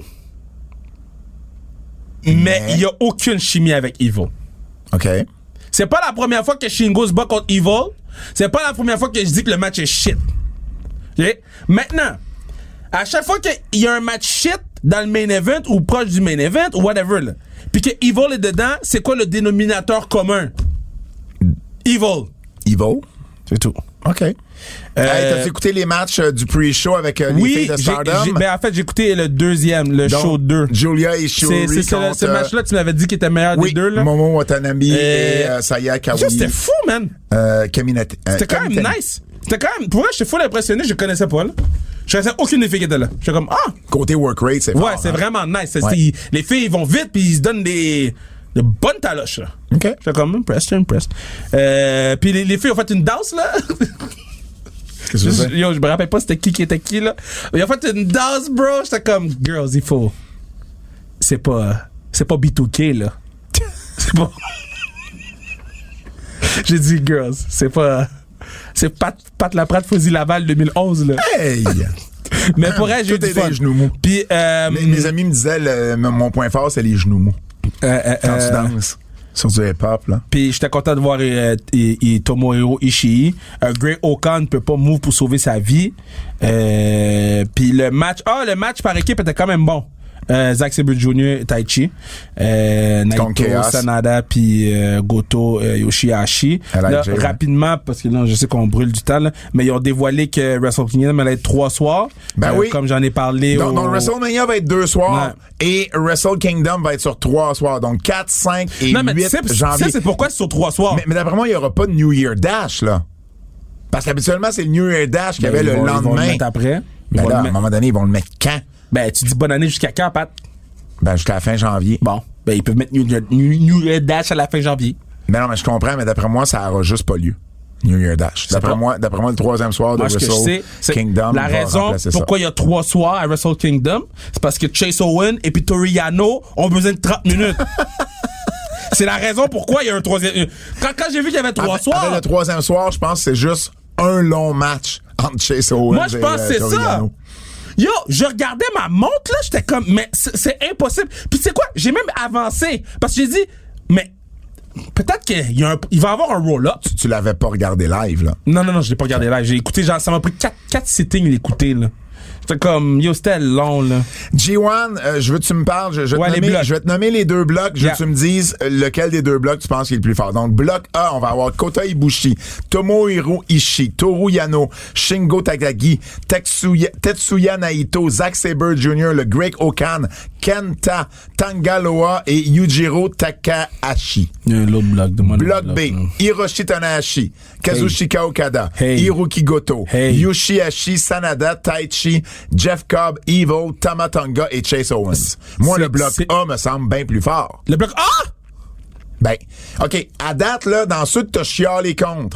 Speaker 3: Mais il y a aucune chimie avec Evil.
Speaker 2: OK.
Speaker 3: C'est pas la première fois que Shingo se bat contre Evil. C'est pas la première fois que je dis que le match est shit. Okay? Maintenant, à chaque fois qu'il y a un match shit dans le main event ou proche du main event ou whatever, là, puis que Evil est dedans, c'est quoi le dénominateur commun? Evil.
Speaker 2: Evil?
Speaker 3: C'est tout.
Speaker 2: OK. Euh, hey, t'as écouté les matchs euh, du pre-show avec euh, les
Speaker 3: oui,
Speaker 2: filles de Stardom?
Speaker 3: Oui, ben en fait, j'ai écouté le deuxième, le
Speaker 2: Donc,
Speaker 3: show deux.
Speaker 2: Julia et Shuri
Speaker 3: C'est, c'est
Speaker 2: contre...
Speaker 3: ce, ce match-là, tu m'avais dit qu'il était meilleur
Speaker 2: oui,
Speaker 3: des deux, là.
Speaker 2: Momo Watanabe
Speaker 3: euh,
Speaker 2: et euh, Saya Kawai.
Speaker 3: Ça, c'était fou, man.
Speaker 2: Euh, Kaminati. Euh,
Speaker 3: c'était quand
Speaker 2: Kamitani.
Speaker 3: même nice. C'était quand même... Pour moi, j'étais full impressionné, je connaissais pas, là. Je connaissais aucune des filles qui étaient là. J'étais comme, ah!
Speaker 2: Côté work rate, c'est fort.
Speaker 3: Ouais, c'est
Speaker 2: hein?
Speaker 3: vraiment nice. C'est,
Speaker 2: ouais.
Speaker 3: c'est, les filles, ils vont vite, puis ils se donnent des... de bonnes taloches, là.
Speaker 2: OK.
Speaker 3: J'étais comme, impressed, impressed. Euh, puis les, les filles ont fait une danse, là.
Speaker 2: Qu'est-ce que
Speaker 3: je,
Speaker 2: c'est?
Speaker 3: yo, je me rappelle pas c'était qui qui était qui, là. Ils ont fait une danse, bro. J'étais comme, girls, il faut... C'est pas... C'est pas B deux K, là. C'est pas... J'ai dit, girls, c'est pas... C'est Pat, Pat Laprade, Fouzi Laval deux mille onze, là.
Speaker 2: Hey!
Speaker 3: Mais pour elle, j'ai eu du fun.
Speaker 2: Les genoux mous.
Speaker 3: Puis, euh,
Speaker 2: mes, mes amis me disaient, le, mon point fort, c'est les genoux mous.
Speaker 3: Euh, euh,
Speaker 2: Quand
Speaker 3: euh,
Speaker 2: tu danses. Sur du hip-hop, là.
Speaker 3: Puis j'étais content de voir euh, et, et Tomohiro Ishii. Euh, Great Okan ne peut pas move pour sauver sa vie. Euh, puis le match... Ah, le match par équipe était quand même bon. Euh, Zack Sabre junior et Taichi. Euh, Naito, Sanada, puis euh, Goto, euh, Yoshihashi. Là, J, rapidement, ouais. Parce que là, je sais qu'on brûle du temps, là, mais ils ont dévoilé que Wrestle Kingdom allait être trois soirs.
Speaker 2: Ben
Speaker 3: euh,
Speaker 2: oui.
Speaker 3: Comme j'en ai parlé.
Speaker 2: Donc,
Speaker 3: au...
Speaker 2: donc WrestleMania va être deux soirs ouais. Et Wrestle Kingdom va être sur trois soirs. Donc quatre, cinq et
Speaker 3: non, mais
Speaker 2: huit janvier.
Speaker 3: Ça, c'est pourquoi c'est sur trois soirs.
Speaker 2: Mais, mais d'après moi, il n'y aura pas de New Year Dash, là. Parce qu'habituellement, c'est le New Year Dash qu'il y
Speaker 3: ben,
Speaker 2: avait le
Speaker 3: vont,
Speaker 2: lendemain.
Speaker 3: Ils vont le mettre après. Ils
Speaker 2: Ben là,
Speaker 3: mettre...
Speaker 2: à un moment donné, ils vont le mettre quand?
Speaker 3: Ben, tu dis bonne année jusqu'à quand, Pat?
Speaker 2: Ben, jusqu'à la fin janvier.
Speaker 3: Bon. Ben, ils peuvent mettre New, New, New Year Dash à la fin janvier.
Speaker 2: Ben non, mais je comprends, mais d'après moi, ça aura juste pas lieu. New Year Dash. D'après moi, d'après moi, le troisième soir
Speaker 3: moi,
Speaker 2: de Wrestle
Speaker 3: sais,
Speaker 2: Kingdom.
Speaker 3: La raison pourquoi il y a trois soirs à Wrestle Kingdom, c'est parce que Chase Owens et puis Toru Yano ont besoin de trente minutes. C'est la raison pourquoi il y a un troisième. Quand, quand j'ai vu qu'il y avait trois
Speaker 2: avec,
Speaker 3: soirs.
Speaker 2: Avec le troisième soir, je pense que c'est juste un long match entre Chase Owens.
Speaker 3: Moi, je pense
Speaker 2: et,
Speaker 3: que c'est
Speaker 2: euh,
Speaker 3: ça. Yo, je regardais ma montre, là, j'étais comme, mais c'est, c'est impossible. Puis tu sais quoi, j'ai même avancé, parce que j'ai dit, mais peut-être qu'il y a un, il va y avoir un roll-up.
Speaker 2: Tu, tu l'avais pas regardé live, là?
Speaker 3: Non, non, non, je l'ai pas regardé live. J'ai écouté, genre, ça m'a pris quatre, quatre sittings l'écouter, là. C'était comme, yo, c'était long, là.
Speaker 2: G un, euh, je veux que tu me parles, je, je,
Speaker 3: ouais,
Speaker 2: vais te nommer, je vais te nommer les deux blocs, je veux yeah. que tu me dises lequel des deux blocs tu penses qui est le plus fort. Donc, bloc A, on va avoir Kota Ibushi, Tomohiro Ishii, Toru Yano, Shingo Takagi, Tetsuya, Tetsuya Naito, Zack Sabre junior, le Great Okan, Kenta, Tangaloa et Yujiro Takahashi.
Speaker 3: Il y a un autre bloc de moi.
Speaker 2: Bloc B, là. Hiroshi Tanahashi, Kazuchika hey. Okada,
Speaker 3: hey.
Speaker 2: Hiroki Goto,
Speaker 3: hey.
Speaker 2: Yoshihashi, Sanada, Taichi, Jeff Cobb, Evil, Tama Tonga et Chase Owens. Moi,
Speaker 3: c'est,
Speaker 2: le bloc
Speaker 3: c'est...
Speaker 2: A me semble bien plus fort.
Speaker 3: Le bloc A?
Speaker 2: Ben, OK, à date, là, dans ceux que t'as chialé contre,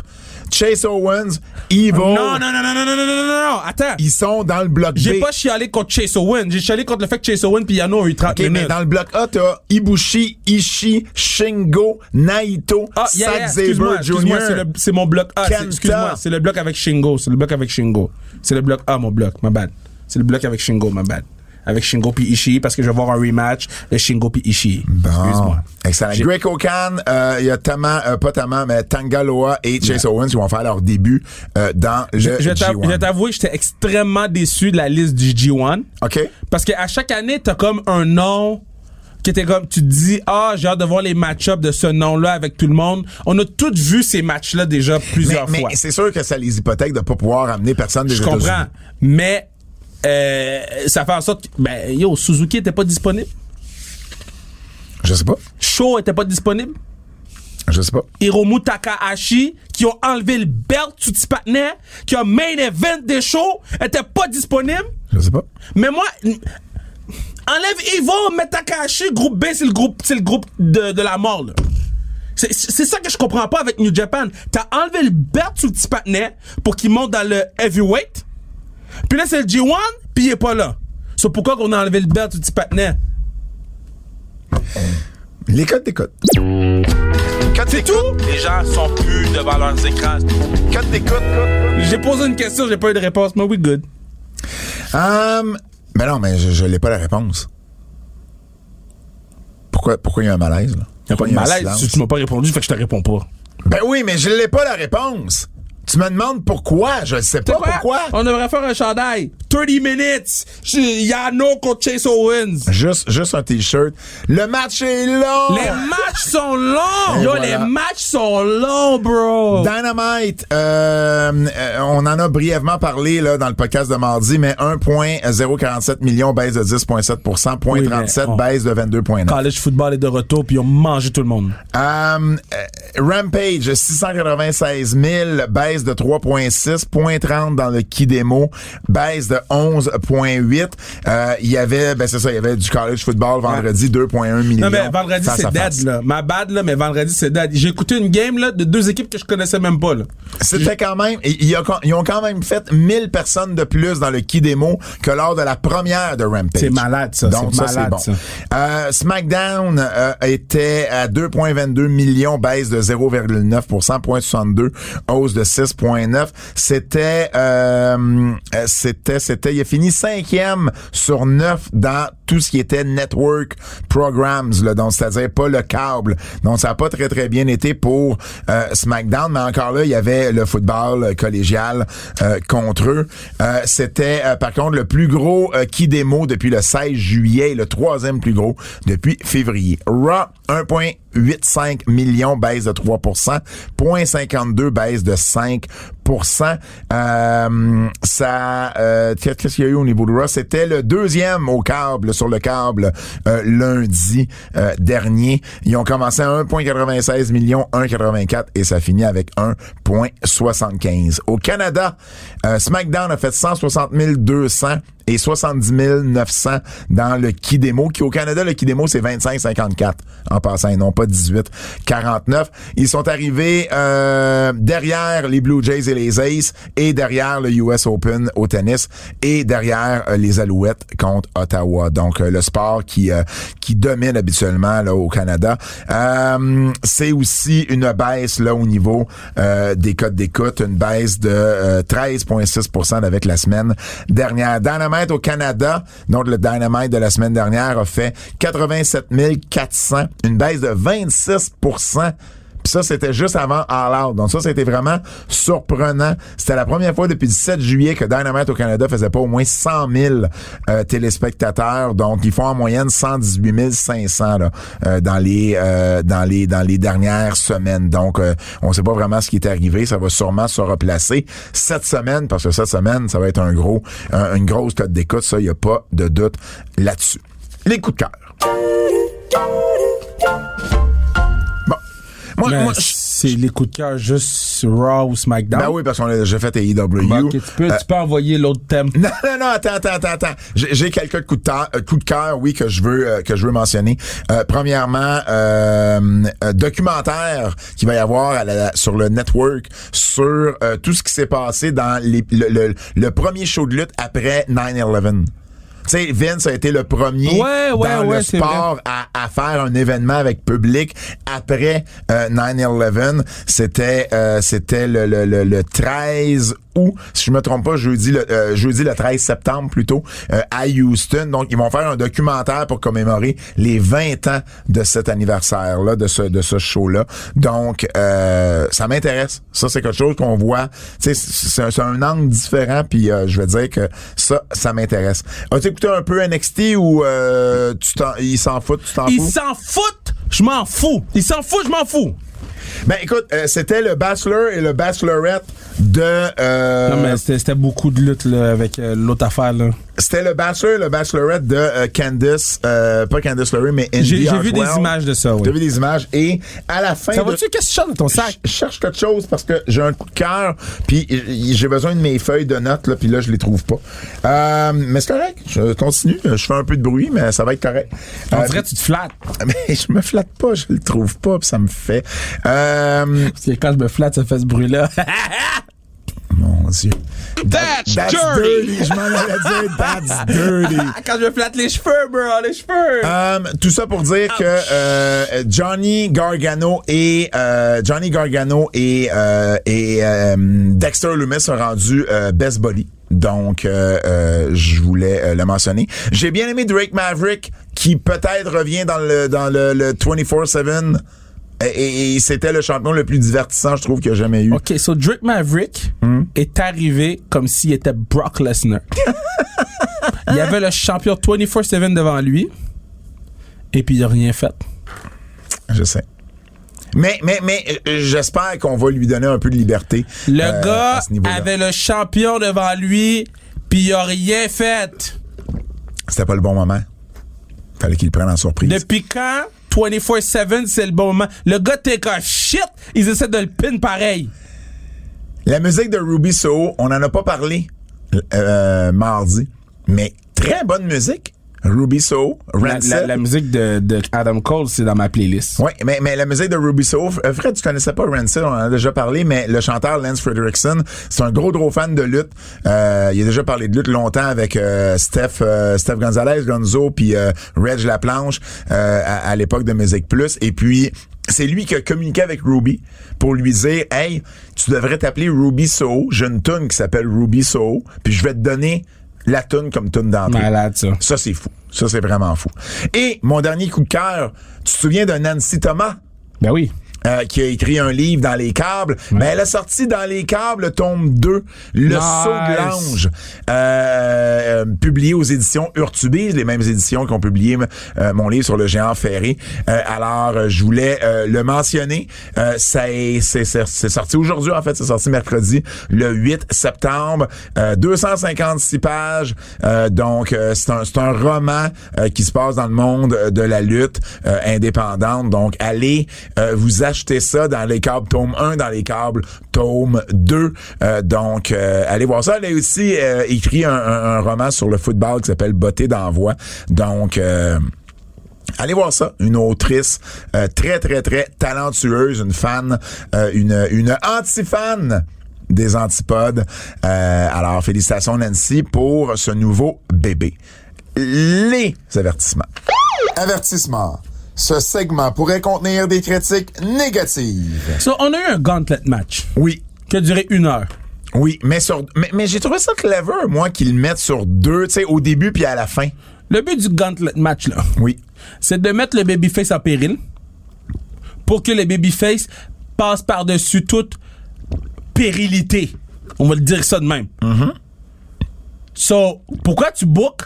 Speaker 2: Chase Owens, Evil.
Speaker 3: Non, non, non, non, non, non, non, non, non, non, attends.
Speaker 2: Ils sont dans le bloc B.
Speaker 3: J'ai pas chialé contre Chase Owens. J'ai chialé contre le fait que Chase Owens puis Yano ont eu trente
Speaker 2: OK,
Speaker 3: minutes.
Speaker 2: mais dans le bloc A, t'as Ibushi, Ishii, Shingo, Naito,
Speaker 3: Ah, yeah,
Speaker 2: Zack
Speaker 3: yeah,
Speaker 2: Sabre
Speaker 3: excuse-moi, excuse-moi,
Speaker 2: Junior
Speaker 3: c'est, le, c'est mon bloc A. C'est,
Speaker 2: Kenta.
Speaker 3: excuse-moi, c'est le bloc avec Shingo. C'est le bloc avec Shingo. C'est le bloc A, mon bloc. My bad. C'est le bloc avec Shingo, my bad. Avec Shingo puis Ishii parce que je vais voir un rematch de Shingo puis Ishii.
Speaker 2: Bon.
Speaker 3: Excuse-moi.
Speaker 2: Excellent.
Speaker 3: J'ai...
Speaker 2: Great Khan, il euh, y a Tama, euh, pas Tama, mais Tangaloa et Chase yeah. Owens qui vont faire leur début euh, dans le
Speaker 3: je, je
Speaker 2: G un.
Speaker 3: Je vais t'avouer que j'étais extrêmement déçu de la liste du G un.
Speaker 2: OK.
Speaker 3: Parce qu'à chaque année, t'as comme un nom qui était comme, tu te dis, ah, j'ai hâte de voir les match-ups de ce nom-là avec tout le monde. On a tous vu ces matchs-là déjà plusieurs
Speaker 2: mais,
Speaker 3: fois.
Speaker 2: Mais c'est sûr que ça les hypothèque de pas pouvoir amener personne des
Speaker 3: Je
Speaker 2: États-Unis.
Speaker 3: comprends. Mais, euh, ça fait en sorte que, ben, yo, Suzuki était pas disponible.
Speaker 2: Je sais pas.
Speaker 3: Sho était pas disponible.
Speaker 2: Je sais pas.
Speaker 3: Hiromu Takahashi, qui ont enlevé le belt sous petit partenaire, qui a main event des shows, était pas disponible.
Speaker 2: Je sais pas.
Speaker 3: Mais moi, enlève Evo, mets Takahashi, groupe B, c'est le groupe, c'est le groupe de, de la mort, là. C'est, c'est ça que je comprends pas avec New Japan. T'as enlevé le belt sous le petit partenaire pour qu'il monte dans le heavyweight. Puis là, c'est le G un, puis il est pas là. C'est pourquoi qu'on a enlevé le belt sous le petit partenaire.
Speaker 2: Les codes d'écoute.
Speaker 3: C'est tout? Les gens sont plus devant leurs écrans.
Speaker 2: Codes d'écoute.
Speaker 3: J'ai posé une question, j'ai pas eu de réponse, mais we good.
Speaker 2: Um, mais non, mais je, je l'ai pas la réponse. Pourquoi, pourquoi il y a un malaise, là?
Speaker 3: Il y a pas de malaise. Si tu m'as pas répondu, fait que je te réponds pas.
Speaker 2: Ben oui, mais je l'ai pas la réponse. Tu me demandes pourquoi? Je sais pas pourquoi.
Speaker 3: On devrait faire un chandail. thirty minutes. Yano contre Chase Owens.
Speaker 2: Juste, juste un t-shirt. Le match est long.
Speaker 3: Les matchs sont longs.
Speaker 2: Et
Speaker 3: Yo,
Speaker 2: voilà.
Speaker 3: les matchs sont longs, bro.
Speaker 2: Dynamite, euh, euh, on en a brièvement parlé là dans le podcast de mardi, mais un virgule zéro quarante-sept million, baisse de dix virgule sept pour cent, point
Speaker 3: Oui,
Speaker 2: trente-sept,
Speaker 3: on...
Speaker 2: baisse de vingt-deux virgule neuf.
Speaker 3: College football est de retour, puis ils ont mangé tout le monde.
Speaker 2: Euh, euh, Rampage, six cent quatre-vingt-seize mille, baisse de trois virgule six, point trente dans le Kidemo, baisse de onze virgule huit. Euh, il y avait, ben c'est ça, il y avait du college football vendredi, ouais. deux virgule un million.
Speaker 3: Non, mais vendredi, c'est dead, là. Ma bad, là, mais vendredi, c'est dead. J'ai écouté une game, là, de deux équipes que je connaissais même pas, là.
Speaker 2: C'était quand même, ils, ils ont quand même fait mille personnes de plus dans le Kidemo que lors de la première de Rampage.
Speaker 3: C'est malade, ça.
Speaker 2: Donc,
Speaker 3: c'est
Speaker 2: ça,
Speaker 3: malade,
Speaker 2: c'est bon.
Speaker 3: ça.
Speaker 2: Euh, SmackDown euh, était à deux virgule vingt-deux millions, baisse de zéro virgule neuf pour cent, point soixante-deux, hausse de six virgule neuf. C'était, euh, c'était, c'était, il a fini cinquième sur neuf dans tout ce qui était network programs, là, donc c'est-à-dire pas le câble. Donc ça a pas très très bien été pour euh, SmackDown, mais encore là il y avait le football collégial euh, contre eux. Euh, c'était euh, par contre le plus gros euh, Kidemo depuis le seize juillet, le troisième plus gros depuis février. Raw un virgule quatre-vingt-quinze millions, baisse de trois pour cent, point cinquante-deux, baisse de cinq pour cent. Euh, ça, euh, qu'est-ce qu'il y a eu au niveau de Raw? C'était le deuxième au câble, sur le câble, euh, lundi euh, dernier. Ils ont commencé à un virgule quatre-vingt-seize millions, un virgule quatre-vingt-quatre, et ça finit avec un virgule soixante-quinze. Au Canada, euh, SmackDown a fait cent soixante mille deux cents et soixante-dix mille neuf cents dans le Kidemo, qui au Canada, le Kidemo, c'est vingt-cinq cinquante-quatre en passant, et non pas dix-huit quarante-neuf. Ils sont arrivés euh, derrière les Blue Jays et les Aces, et derrière le U S Open au tennis, et derrière euh, les Alouettes contre Ottawa. Donc, euh, le sport qui euh, qui domine habituellement là au Canada. Euh, c'est aussi une baisse là au niveau euh, des codes d'écoute, une baisse de euh, treize virgule six pour cent avec la semaine dernière. Dynamite au Canada, donc le Dynamite de la semaine dernière a fait quatre-vingt-sept mille quatre cents, une baisse de vingt-six pour cent. Puis ça, c'était juste avant All Out. Donc ça, c'était vraiment surprenant. C'était la première fois depuis le sept juillet que Dynamite au Canada faisait pas au moins cent mille euh, téléspectateurs. Donc, ils font en moyenne cent dix-huit mille cinq cents là, euh, dans les euh, dans les dans les dernières semaines. Donc, euh, on sait pas vraiment ce qui est arrivé. Ça va sûrement se replacer cette semaine, parce que cette semaine, ça va être un gros un, une grosse cote d'écoute. Ça, il y a pas de doute là-dessus. Les coups de cœur. Moi,
Speaker 3: Mais
Speaker 2: moi,
Speaker 3: si c'est les coups de cœur juste Raw ou SmackDown.
Speaker 2: Ben oui, parce qu'on a déjà fait A E W.
Speaker 3: Ben, okay, tu, peux,
Speaker 2: euh,
Speaker 3: tu peux envoyer l'autre thème.
Speaker 2: Non, non, non, attends, attends, attends, attends. J'ai, j'ai quelques coups de, ta- euh, coups de cœur, oui, que je veux euh, que je veux mentionner. Euh, premièrement, euh, euh, documentaire qu'il va y avoir à la, sur le network sur euh, tout ce qui s'est passé dans les, le, le, le premier show de lutte après nine eleven. Tu sais, Vince a été le premier
Speaker 3: ouais, ouais,
Speaker 2: dans
Speaker 3: ouais,
Speaker 2: le sport à, à faire un événement avec public après euh, nine eleven. C'était euh, c'était le, le, le, le treize août, si je me trompe pas, jeudi le, euh, jeudi le treize septembre plutôt, euh, à Houston. Donc, ils vont faire un documentaire pour commémorer les vingt ans de cet anniversaire-là, de ce de ce show-là. Donc, euh, ça m'intéresse. Ça, c'est quelque chose qu'on voit. Tu sais, c'est, c'est, c'est un angle différent, puis euh, je vais dire que ça, ça m'intéresse. As-tu écouté un peu N X T ou euh, tu t'en, ils s'en foutent, tu t'en fous?
Speaker 3: Ils s'en foutent, je m'en fous. Ils s'en foutent, je m'en fous.
Speaker 2: Ben écoute, euh, c'était le Bachelor et le Bachelorette de... Euh,
Speaker 3: non, mais c'était, c'était beaucoup de lutte là, avec euh, l'autre affaire. Là.
Speaker 2: C'était le Bachelor et le Bachelorette de euh, Candice, euh, pas Candice LeRae, mais Indy
Speaker 3: J'ai, j'ai
Speaker 2: Hartwell.
Speaker 3: vu des images de ça, oui.
Speaker 2: J'ai vu des images et à la fin...
Speaker 3: Ça
Speaker 2: de...
Speaker 3: va-tu? Qu'est-ce que tu cherches dans ton sac?
Speaker 2: Je cherche quelque chose parce que j'ai un coup de cœur puis j'ai besoin de mes feuilles de notes, là, puis là, je les trouve pas. Euh, mais c'est correct, je continue. Je fais un peu de bruit, mais ça va être correct.
Speaker 3: On
Speaker 2: euh,
Speaker 3: dirait que tu te flattes.
Speaker 2: Mais je me flatte pas, je le trouve pas, puis ça me fait... Euh...
Speaker 3: Parce que quand je me flatte, ça fait ce bruit-là.
Speaker 2: Mon Dieu.
Speaker 3: That's,
Speaker 2: that's
Speaker 3: dirty!
Speaker 2: dirty! Je m'en allais dire that's dirty.
Speaker 3: Quand je me flatte les cheveux, bro, les cheveux!
Speaker 2: Um, tout ça pour dire Ouch. que euh, Johnny Gargano et euh, Johnny Gargano et, euh, et euh, Dexter Lumis sont rendus euh, Best Buddy. Donc, euh, euh, je voulais euh, le mentionner. J'ai bien aimé Drake Maverick, qui peut-être revient dans le dans le, le vingt-quatre sept. Et, et, et c'était le champion le plus divertissant, je trouve, qu'il y a jamais eu.
Speaker 3: OK, so Drake Maverick mm. est arrivé comme s'il était Brock Lesnar. Il y avait le champion vingt-quatre sept devant lui, et puis il n'a rien fait.
Speaker 2: Je sais. Mais, mais, mais, j'espère qu'on va lui donner un peu de liberté.
Speaker 3: Le
Speaker 2: euh,
Speaker 3: gars avait le champion devant lui, puis il n'a rien fait.
Speaker 2: C'était pas le bon moment. Fallait qu'il le prenne en surprise.
Speaker 3: Depuis quand vingt-quatre sept, c'est le bon moment? Le gars take a shit, ils essaient de le pin pareil.
Speaker 2: La musique de Ruby Soho, on en a pas parlé euh, mardi, mais très bonne musique. Ruby Soho, Rancid.
Speaker 3: La, la, la musique de, de Adam Cole, c'est dans ma playlist.
Speaker 2: Oui, mais, mais la musique de Ruby Soho, Fred, tu connaissais pas Rancid, on en a déjà parlé, mais le chanteur Lance Frederiksen, c'est un gros, gros fan de lutte. Euh, il a déjà parlé de lutte longtemps avec euh, Steph, euh, Steph Gonzalez, Gonzo, puis euh, Reg Laplanche euh, à, à l'époque de Musique Plus. Et puis, c'est lui qui a communiqué avec Ruby pour lui dire « Hey, tu devrais t'appeler Ruby Soho. J'ai une toune qui s'appelle Ruby Soho, puis je vais te donner la toune comme toune d'entrée. »
Speaker 3: Malade, ça.
Speaker 2: Ça, c'est fou. Ça, c'est vraiment fou. Et mon dernier coup de cœur, tu te souviens de Nancy Thomas?
Speaker 3: Ben oui.
Speaker 2: Euh, qui a écrit un livre dans les câbles, ouais. Mais elle a sorti dans les câbles tome deux, Le
Speaker 3: nice.
Speaker 2: Saut de l'ange, euh, euh, publié aux éditions Urtubise, les mêmes éditions qui ont publié euh, mon livre sur le géant ferré. Euh, alors, euh, je voulais euh, le mentionner. Euh, ça est, c'est, c'est, c'est sorti aujourd'hui, en fait, c'est sorti mercredi, le huit septembre. Euh, deux cent cinquante-six pages. Euh, donc, euh, c'est un, c'est un roman euh, qui se passe dans le monde de la lutte euh, indépendante. Donc, allez euh, vous acheter ça dans les câbles tome un, dans les câbles tome deux. Euh, donc, euh, allez voir ça. Elle a aussi euh, écrit un, un, un roman sur le football qui s'appelle Beauté d'envoi. Donc, euh, allez voir ça. Une autrice euh, très, très, très talentueuse, une fan, euh, une, une anti-fan des Antipodes. Euh, alors, félicitations Nancy pour ce nouveau bébé. Les avertissements. Avertissement. Ce segment pourrait contenir des critiques négatives.
Speaker 3: So, on a eu un gauntlet match.
Speaker 2: Oui.
Speaker 3: Qui a duré une heure.
Speaker 2: Oui, mais sur, mais, mais j'ai trouvé ça clever, moi, qu'ils le mettent sur deux, tu sais, au début puis à la fin.
Speaker 3: Le but du gauntlet match, là.
Speaker 2: Oui.
Speaker 3: C'est de mettre le babyface en péril pour que le babyface passe par-dessus toute périlité. On va le dire ça de même.
Speaker 2: Mm-hmm.
Speaker 3: So, pourquoi tu book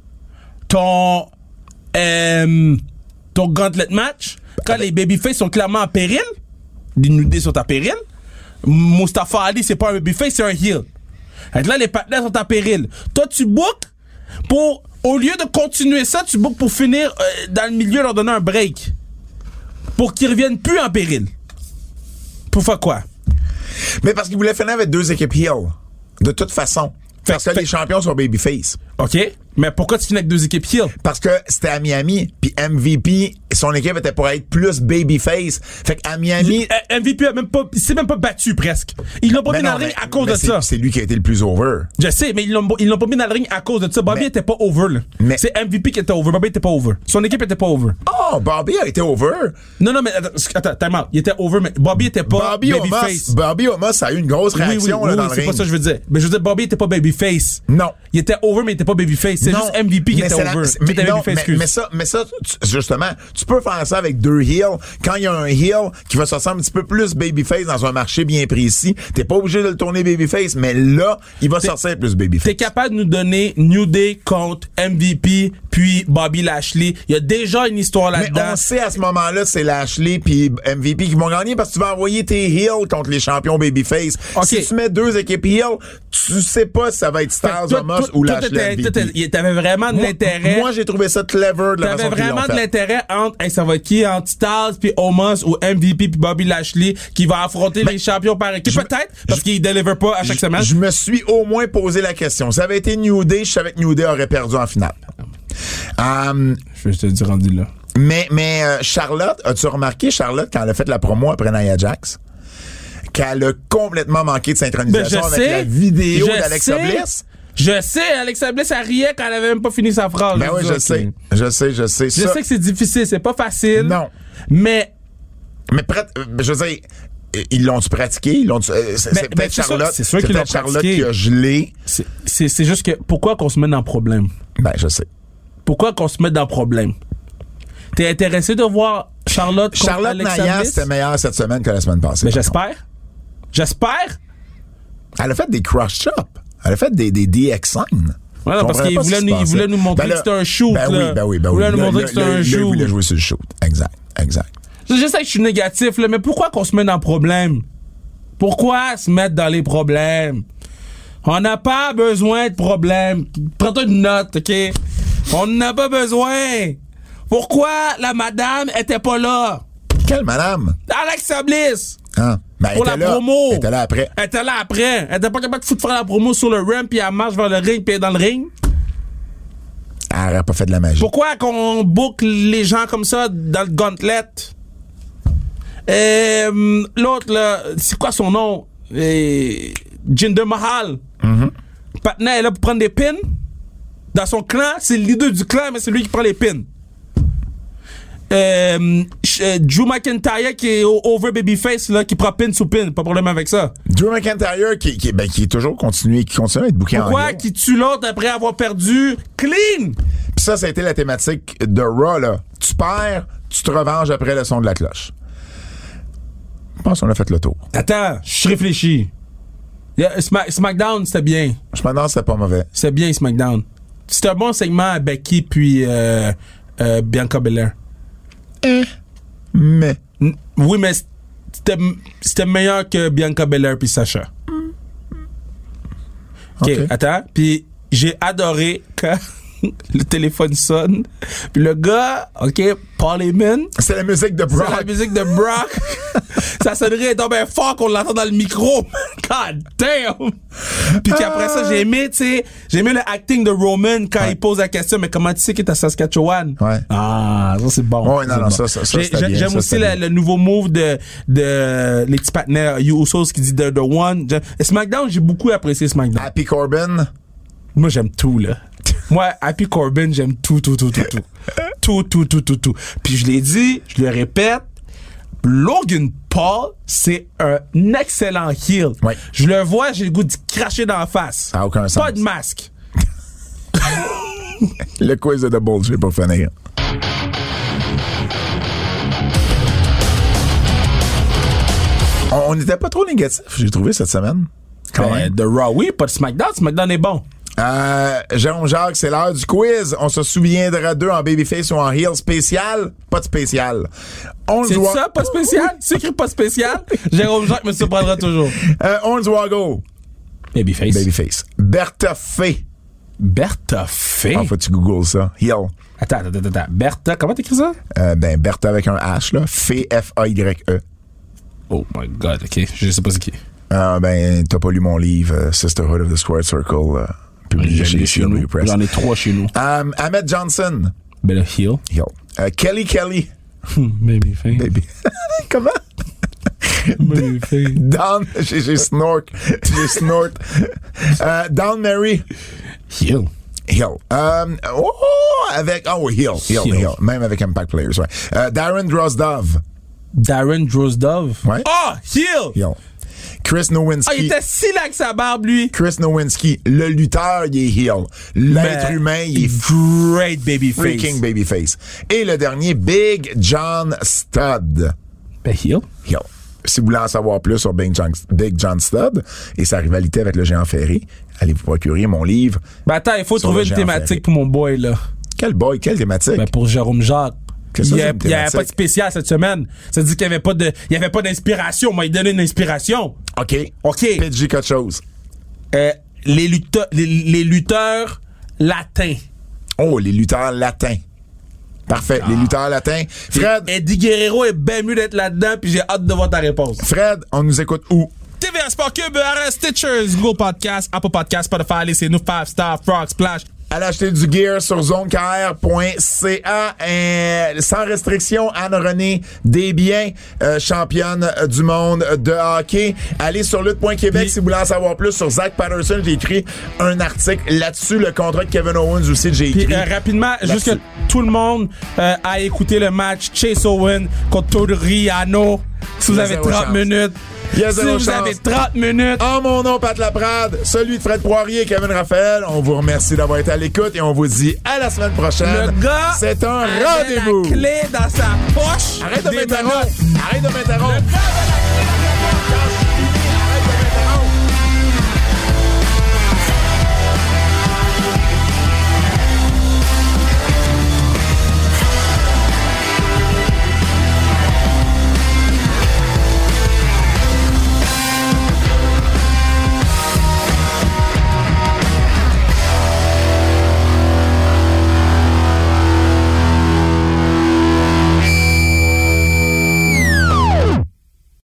Speaker 3: ton, euh, ton gauntlet match quand les babyface sont clairement en péril? Les nudés sont en péril. Mustafa Ali, c'est pas un babyface, c'est un heel. Et là, les partenaires sont en péril. Toi, tu book pour, au lieu de continuer ça, tu book pour finir euh, dans le milieu, leur donner un break. Pour qu'ils reviennent plus en péril. Pour faire quoi?
Speaker 2: Mais parce qu'il voulait finir avec deux équipes heel. De toute façon. Parce que
Speaker 3: fait,
Speaker 2: les champions sont babyface.
Speaker 3: OK. Mais pourquoi tu finis avec deux équipes heel?
Speaker 2: Parce que c'était à Miami, puis M V P, son équipe était pour être plus babyface. Fait qu'à Miami...
Speaker 3: M V P a même pas, il s'est même pas battu presque. Ils l'ont pas mis dans le ring à cause de ça.
Speaker 2: C'est lui qui a été le plus over.
Speaker 3: Je sais, mais ils l'ont, ils l'ont pas mis dans le ring à cause de ça. Bobby
Speaker 2: mais,
Speaker 3: était pas over, là.
Speaker 2: Mais,
Speaker 3: c'est M V P qui était over. Bobby était pas over. Son équipe était pas over.
Speaker 2: Oh, Bobby a été over.
Speaker 3: Non, non, mais attends, attends, mal. Il était over, mais Bobby était pas
Speaker 2: Bobby
Speaker 3: babyface.
Speaker 2: Bobby Omos a eu une grosse réaction
Speaker 3: oui, oui,
Speaker 2: là,
Speaker 3: oui,
Speaker 2: dans
Speaker 3: oui,
Speaker 2: le ring.
Speaker 3: c'est pas ça que je veux dire. Mais je veux dire, Bobby était pas babyface.
Speaker 2: Non.
Speaker 3: Il était over, mais il était pas babyface. C'est
Speaker 2: non,
Speaker 3: juste M V P qui était over.
Speaker 2: La,
Speaker 3: qui
Speaker 2: mais,
Speaker 3: était
Speaker 2: non,
Speaker 3: babyface,
Speaker 2: mais, mais ça, mais ça, tu, justement, tu peux faire ça avec deux heels. Quand il y a un heel qui va sortir un petit peu plus babyface dans un marché bien précis, t'es pas obligé de le tourner babyface, mais là, il va t'es, sortir plus babyface.
Speaker 3: T'es capable de nous donner New Day contre M V P puis Bobby Lashley. Il y a déjà une histoire là-dedans.
Speaker 2: Mais on sait à ce moment-là, c'est Lashley puis M V P qui vont gagner parce que tu vas envoyer tes heels contre les champions babyface. Okay. Si tu mets deux équipes heels, tu sais pas si ça va être Styles, Omos ou Lashley. M V P.
Speaker 3: T'avais vraiment de
Speaker 2: moi,
Speaker 3: l'intérêt.
Speaker 2: Moi, j'ai trouvé ça clever de la façon
Speaker 3: T'avais vraiment
Speaker 2: de
Speaker 3: fait. l'intérêt entre, hey, ça va être qui, entre Styles puis Omos ou M V P puis Bobby Lashley qui va affronter ben, les champions par équipe. Peut-être, parce qu'ils deliver pas à chaque semaine.
Speaker 2: Je me suis au moins posé la question. Ça avait été New Day, je savais que New Day aurait perdu en finale. Um,
Speaker 3: je vais te dire rendu là.
Speaker 2: Mais, mais euh, Charlotte, as-tu remarqué, Charlotte, quand elle a fait la promo après Nia Jax, qu'elle a complètement manqué de synchronisation avec
Speaker 3: sais,
Speaker 2: la vidéo d'Alexa Bliss?
Speaker 3: Je sais, Alexa Bliss, elle riait quand elle avait même pas fini sa phrase.
Speaker 2: Ben oui, je sais. Je sais, je sais.
Speaker 3: Je
Speaker 2: ça,
Speaker 3: sais que c'est difficile, c'est pas facile.
Speaker 2: Non.
Speaker 3: Mais.
Speaker 2: Mais, je veux dire, ils l'ont-tu pratiqué? Ils l'ont c'est,
Speaker 3: ben,
Speaker 2: c'est
Speaker 3: ben,
Speaker 2: peut-être
Speaker 3: c'est
Speaker 2: Charlotte.
Speaker 3: Sûr, c'est sûr
Speaker 2: c'est
Speaker 3: qu'ils
Speaker 2: peut-être
Speaker 3: l'ont
Speaker 2: Charlotte
Speaker 3: pratiqué.
Speaker 2: qui a gelé.
Speaker 3: C'est, c'est, c'est juste que, pourquoi qu'on se met dans le problème?
Speaker 2: Ben, je sais.
Speaker 3: Pourquoi qu'on se met dans le problème? T'es intéressé de voir Charlotte contre
Speaker 2: Charlotte
Speaker 3: Alexa
Speaker 2: Naya,
Speaker 3: Bliss?
Speaker 2: c'était meilleur cette semaine que la semaine passée.
Speaker 3: Mais j'espère. J'espère.
Speaker 2: Elle a fait des crush chops. Elle a fait des, des D X signs.
Speaker 3: Ouais, non, parce qu'il voulait nous, il voulait nous montrer ben là, que c'était un shoot.
Speaker 2: Ben
Speaker 3: là.
Speaker 2: oui, ben oui, ben
Speaker 3: oui. Il voulait
Speaker 2: oui.
Speaker 3: nous montrer
Speaker 2: le,
Speaker 3: que c'était
Speaker 2: le,
Speaker 3: un
Speaker 2: le,
Speaker 3: shoot.
Speaker 2: Il voulait jouer sur le shoot. Exact, exact.
Speaker 3: Je sais que je suis négatif, là, mais pourquoi qu'on se met dans le problème? Pourquoi se mettre dans les problèmes? On n'a pas besoin de problèmes. Prends-toi une note, OK? On n'a pas besoin. Pourquoi la madame était pas là?
Speaker 2: Quelle madame?
Speaker 3: Alexa Bliss.
Speaker 2: Ah, ben
Speaker 3: pour la
Speaker 2: là.
Speaker 3: promo.
Speaker 2: Elle était là après.
Speaker 3: Elle était là après. Elle était pas capable de foutre faire la promo sur le ramp puis elle marche vers le ring puis elle est dans le ring.
Speaker 2: Elle n'aurait pas fait de la magie.
Speaker 3: Pourquoi qu'on boucle les gens comme ça dans le gauntlet? Euh, l'autre, là, c'est quoi son nom? Euh, Jinder Mahal.
Speaker 2: Mm-hmm.
Speaker 3: Patna est là pour prendre des pins. Dans son clan, c'est le leader du clan, mais c'est lui qui prend les pins. Euh, Drew McIntyre qui est over babyface là, qui prend pin sous pin, pas de problème avec ça.
Speaker 2: Drew McIntyre qui, qui, ben, qui est toujours continué, qui continue à être booké en
Speaker 3: Pourquoi qui tue l'autre après avoir perdu clean?
Speaker 2: Puis ça, ça a été la thématique de Raw là. Tu perds, tu te revenges après le son de la cloche. Je pense qu'on a fait le tour.
Speaker 3: Attends, je réfléchis. Yeah, Smack, SmackDown, c'était bien.
Speaker 2: Je me demande si c'était pas mauvais.
Speaker 3: C'était bien SmackDown. C'était un bon segment à Becky puis euh, euh, Bianca Belair.
Speaker 2: Eh. Mais.
Speaker 3: Oui, mais c'était, c'était meilleur que Bianca Belair puis Sasha. OK, okay. Attends. Puis j'ai adoré quand le téléphone sonne. Puis le gars, OK, Paul Heyman.
Speaker 2: C'est la musique de Brock.
Speaker 3: C'est la musique de Brock. Ça sonnerait donc bien fort qu'on l'entend dans le micro. God damn! Puis qu'après ça, j'ai aimé, tu sais, j'ai aimé le acting de Roman quand ouais. il pose la question, mais comment tu sais qu'il est à Saskatchewan?
Speaker 2: Ouais.
Speaker 3: Ah, ça c'est bon.
Speaker 2: Ouais, non, non,
Speaker 3: bon.
Speaker 2: ça, ça, ça
Speaker 3: j'ai, bien, J'aime
Speaker 2: ça,
Speaker 3: aussi la, le nouveau move de, de les petits partenaires Usos qui dit The, the One. Et SmackDown, j'ai beaucoup apprécié SmackDown.
Speaker 2: Happy Corbin.
Speaker 3: Moi, j'aime tout, là. Moi, Happy Corbin, j'aime tout, tout, tout, tout, tout. tout, tout, tout, tout, tout. Puis je l'ai dit, je le répète, Logan Paul, c'est un excellent heel.
Speaker 2: Oui.
Speaker 3: Je le vois, j'ai le goût de cracher dans la face.
Speaker 2: Ça n'a aucun sens.
Speaker 3: Pas de masque.
Speaker 2: Le quiz de The Bullshit pour finir. On n'était pas trop négatif, j'ai trouvé, cette semaine.
Speaker 3: Quand même. The Raw, oui, pas de SmackDown. SmackDown est bon.
Speaker 2: Euh, Jérôme Jacques, c'est l'heure du quiz. On se souviendra d'eux en babyface ou en heel spécial. Pas de spécial.
Speaker 3: C'est doit... ça, pas spécial? C'est écrit pas spécial? Jérôme Jacques me surprendra toujours.
Speaker 2: Euh, Hornswoggle.
Speaker 3: Babyface.
Speaker 2: Babyface. Bertha Fay.
Speaker 3: Bertha Fay?
Speaker 2: Ah, faut que tu googles ça. Heel.
Speaker 3: Attends, attends, attends. Bertha, comment t'écris ça?
Speaker 2: Euh, ben, Bertha avec un H, là. Fay, F A Y E.
Speaker 3: Oh my God, OK. Je sais pas c'est qui.
Speaker 2: Ah, ben, t'as pas lu mon livre, uh, Sisterhood of the Squared Circle, uh, publié chez
Speaker 3: chez
Speaker 2: C
Speaker 3: nous.
Speaker 2: W Press.
Speaker 3: J'en ai trois chez nous.
Speaker 2: Um, Ahmed Johnson.
Speaker 3: Ben, le heel.
Speaker 2: Hill. Uh, Kelly Kelly.
Speaker 3: Babyface.
Speaker 2: Baby. Comment?
Speaker 3: Babyface.
Speaker 2: Down, j'ai, j'ai snort. J'ai snort. Uh, Down Mary.
Speaker 3: Heel.
Speaker 2: Hill. Um, oh, avec, oh, Hill. Hill, Hill. Hill. Même avec Impact Players, ouais. Uh, Darren Drozdov.
Speaker 3: Darren Drozdov.
Speaker 2: Ouais.
Speaker 3: Ah, oh, heel.
Speaker 2: Hill. Chris Nowinski.
Speaker 3: Ah, il était si là avec sa barbe, lui.
Speaker 2: Chris Nowinski. Le lutteur, il est Hill. L'être
Speaker 3: Mais
Speaker 2: humain, il est
Speaker 3: great babyface.
Speaker 2: freaking babyface. Et le dernier, Big John Studd.
Speaker 3: Ben, heel.
Speaker 2: Hill. Si vous voulez en savoir plus sur Big John, Big John Studd et sa rivalité avec le géant ferré, allez vous procurer mon livre.
Speaker 3: Ben, attends, il faut
Speaker 2: Sur
Speaker 3: trouver
Speaker 2: le
Speaker 3: une
Speaker 2: géant
Speaker 3: thématique
Speaker 2: ferré.
Speaker 3: pour mon boy, là.
Speaker 2: Quel boy, quelle thématique?
Speaker 3: Ben, pour Jérôme Jacques.
Speaker 2: Qu'est-ce
Speaker 3: Il
Speaker 2: que
Speaker 3: n'y
Speaker 2: c'est,
Speaker 3: avait,
Speaker 2: une
Speaker 3: il y avait
Speaker 2: thématique?
Speaker 3: pas de spécial cette semaine. Ça dit qu'il n'y avait pas de, il y avait pas d'inspiration. Moi, il donnait une inspiration.
Speaker 2: OK.
Speaker 3: OK.
Speaker 2: P G, quelque chose.
Speaker 3: Euh, les lutteurs, les, les lutteurs latins.
Speaker 2: Oh, les lutteurs latins. Parfait. Les lutteurs latins. Fred,
Speaker 3: Eddie Guerrero est bien mieux d'être là-dedans, puis j'ai hâte de voir ta réponse.
Speaker 2: Fred, on nous écoute où?
Speaker 3: T V A Sport Cube, R S Stitchers, Google Podcast, Apple Podcast, Spotify, laissez-nous five Star, Frog Splash.
Speaker 2: Allez acheter du gear sur zone k r point c a. Euh, sans restriction, Anne-Renée Desbiens, euh, championne du monde de hockey. Allez sur lutte point québec
Speaker 3: Puis,
Speaker 2: si vous voulez en savoir plus sur Zach Patterson. J'ai écrit un article là-dessus. Le contrat de Kevin Owens aussi, j'ai écrit.
Speaker 3: Puis euh, rapidement, juste que tout le monde euh, a écouté le match Chase Owen contre Toriano. Si vous
Speaker 2: Il y a
Speaker 3: avez
Speaker 2: zéro
Speaker 3: trente
Speaker 2: chance.
Speaker 3: minutes.
Speaker 2: Il y a
Speaker 3: Si
Speaker 2: zéro
Speaker 3: vous
Speaker 2: chance.
Speaker 3: avez trente minutes.
Speaker 2: En mon nom, Pat Laprade, celui de Fred Poirier et Kevin Raphaël, on vous remercie d'avoir été à l'écoute et on vous dit à la semaine prochaine.
Speaker 3: Le gars
Speaker 2: C'est un
Speaker 3: avait
Speaker 2: rendez-vous.
Speaker 3: la clé dans sa poche.
Speaker 2: Arrête de
Speaker 3: des
Speaker 2: m'interrompre.
Speaker 3: menottes.
Speaker 2: Arrête de m'interrompre.
Speaker 3: Le gars avait la clé dans sa poche.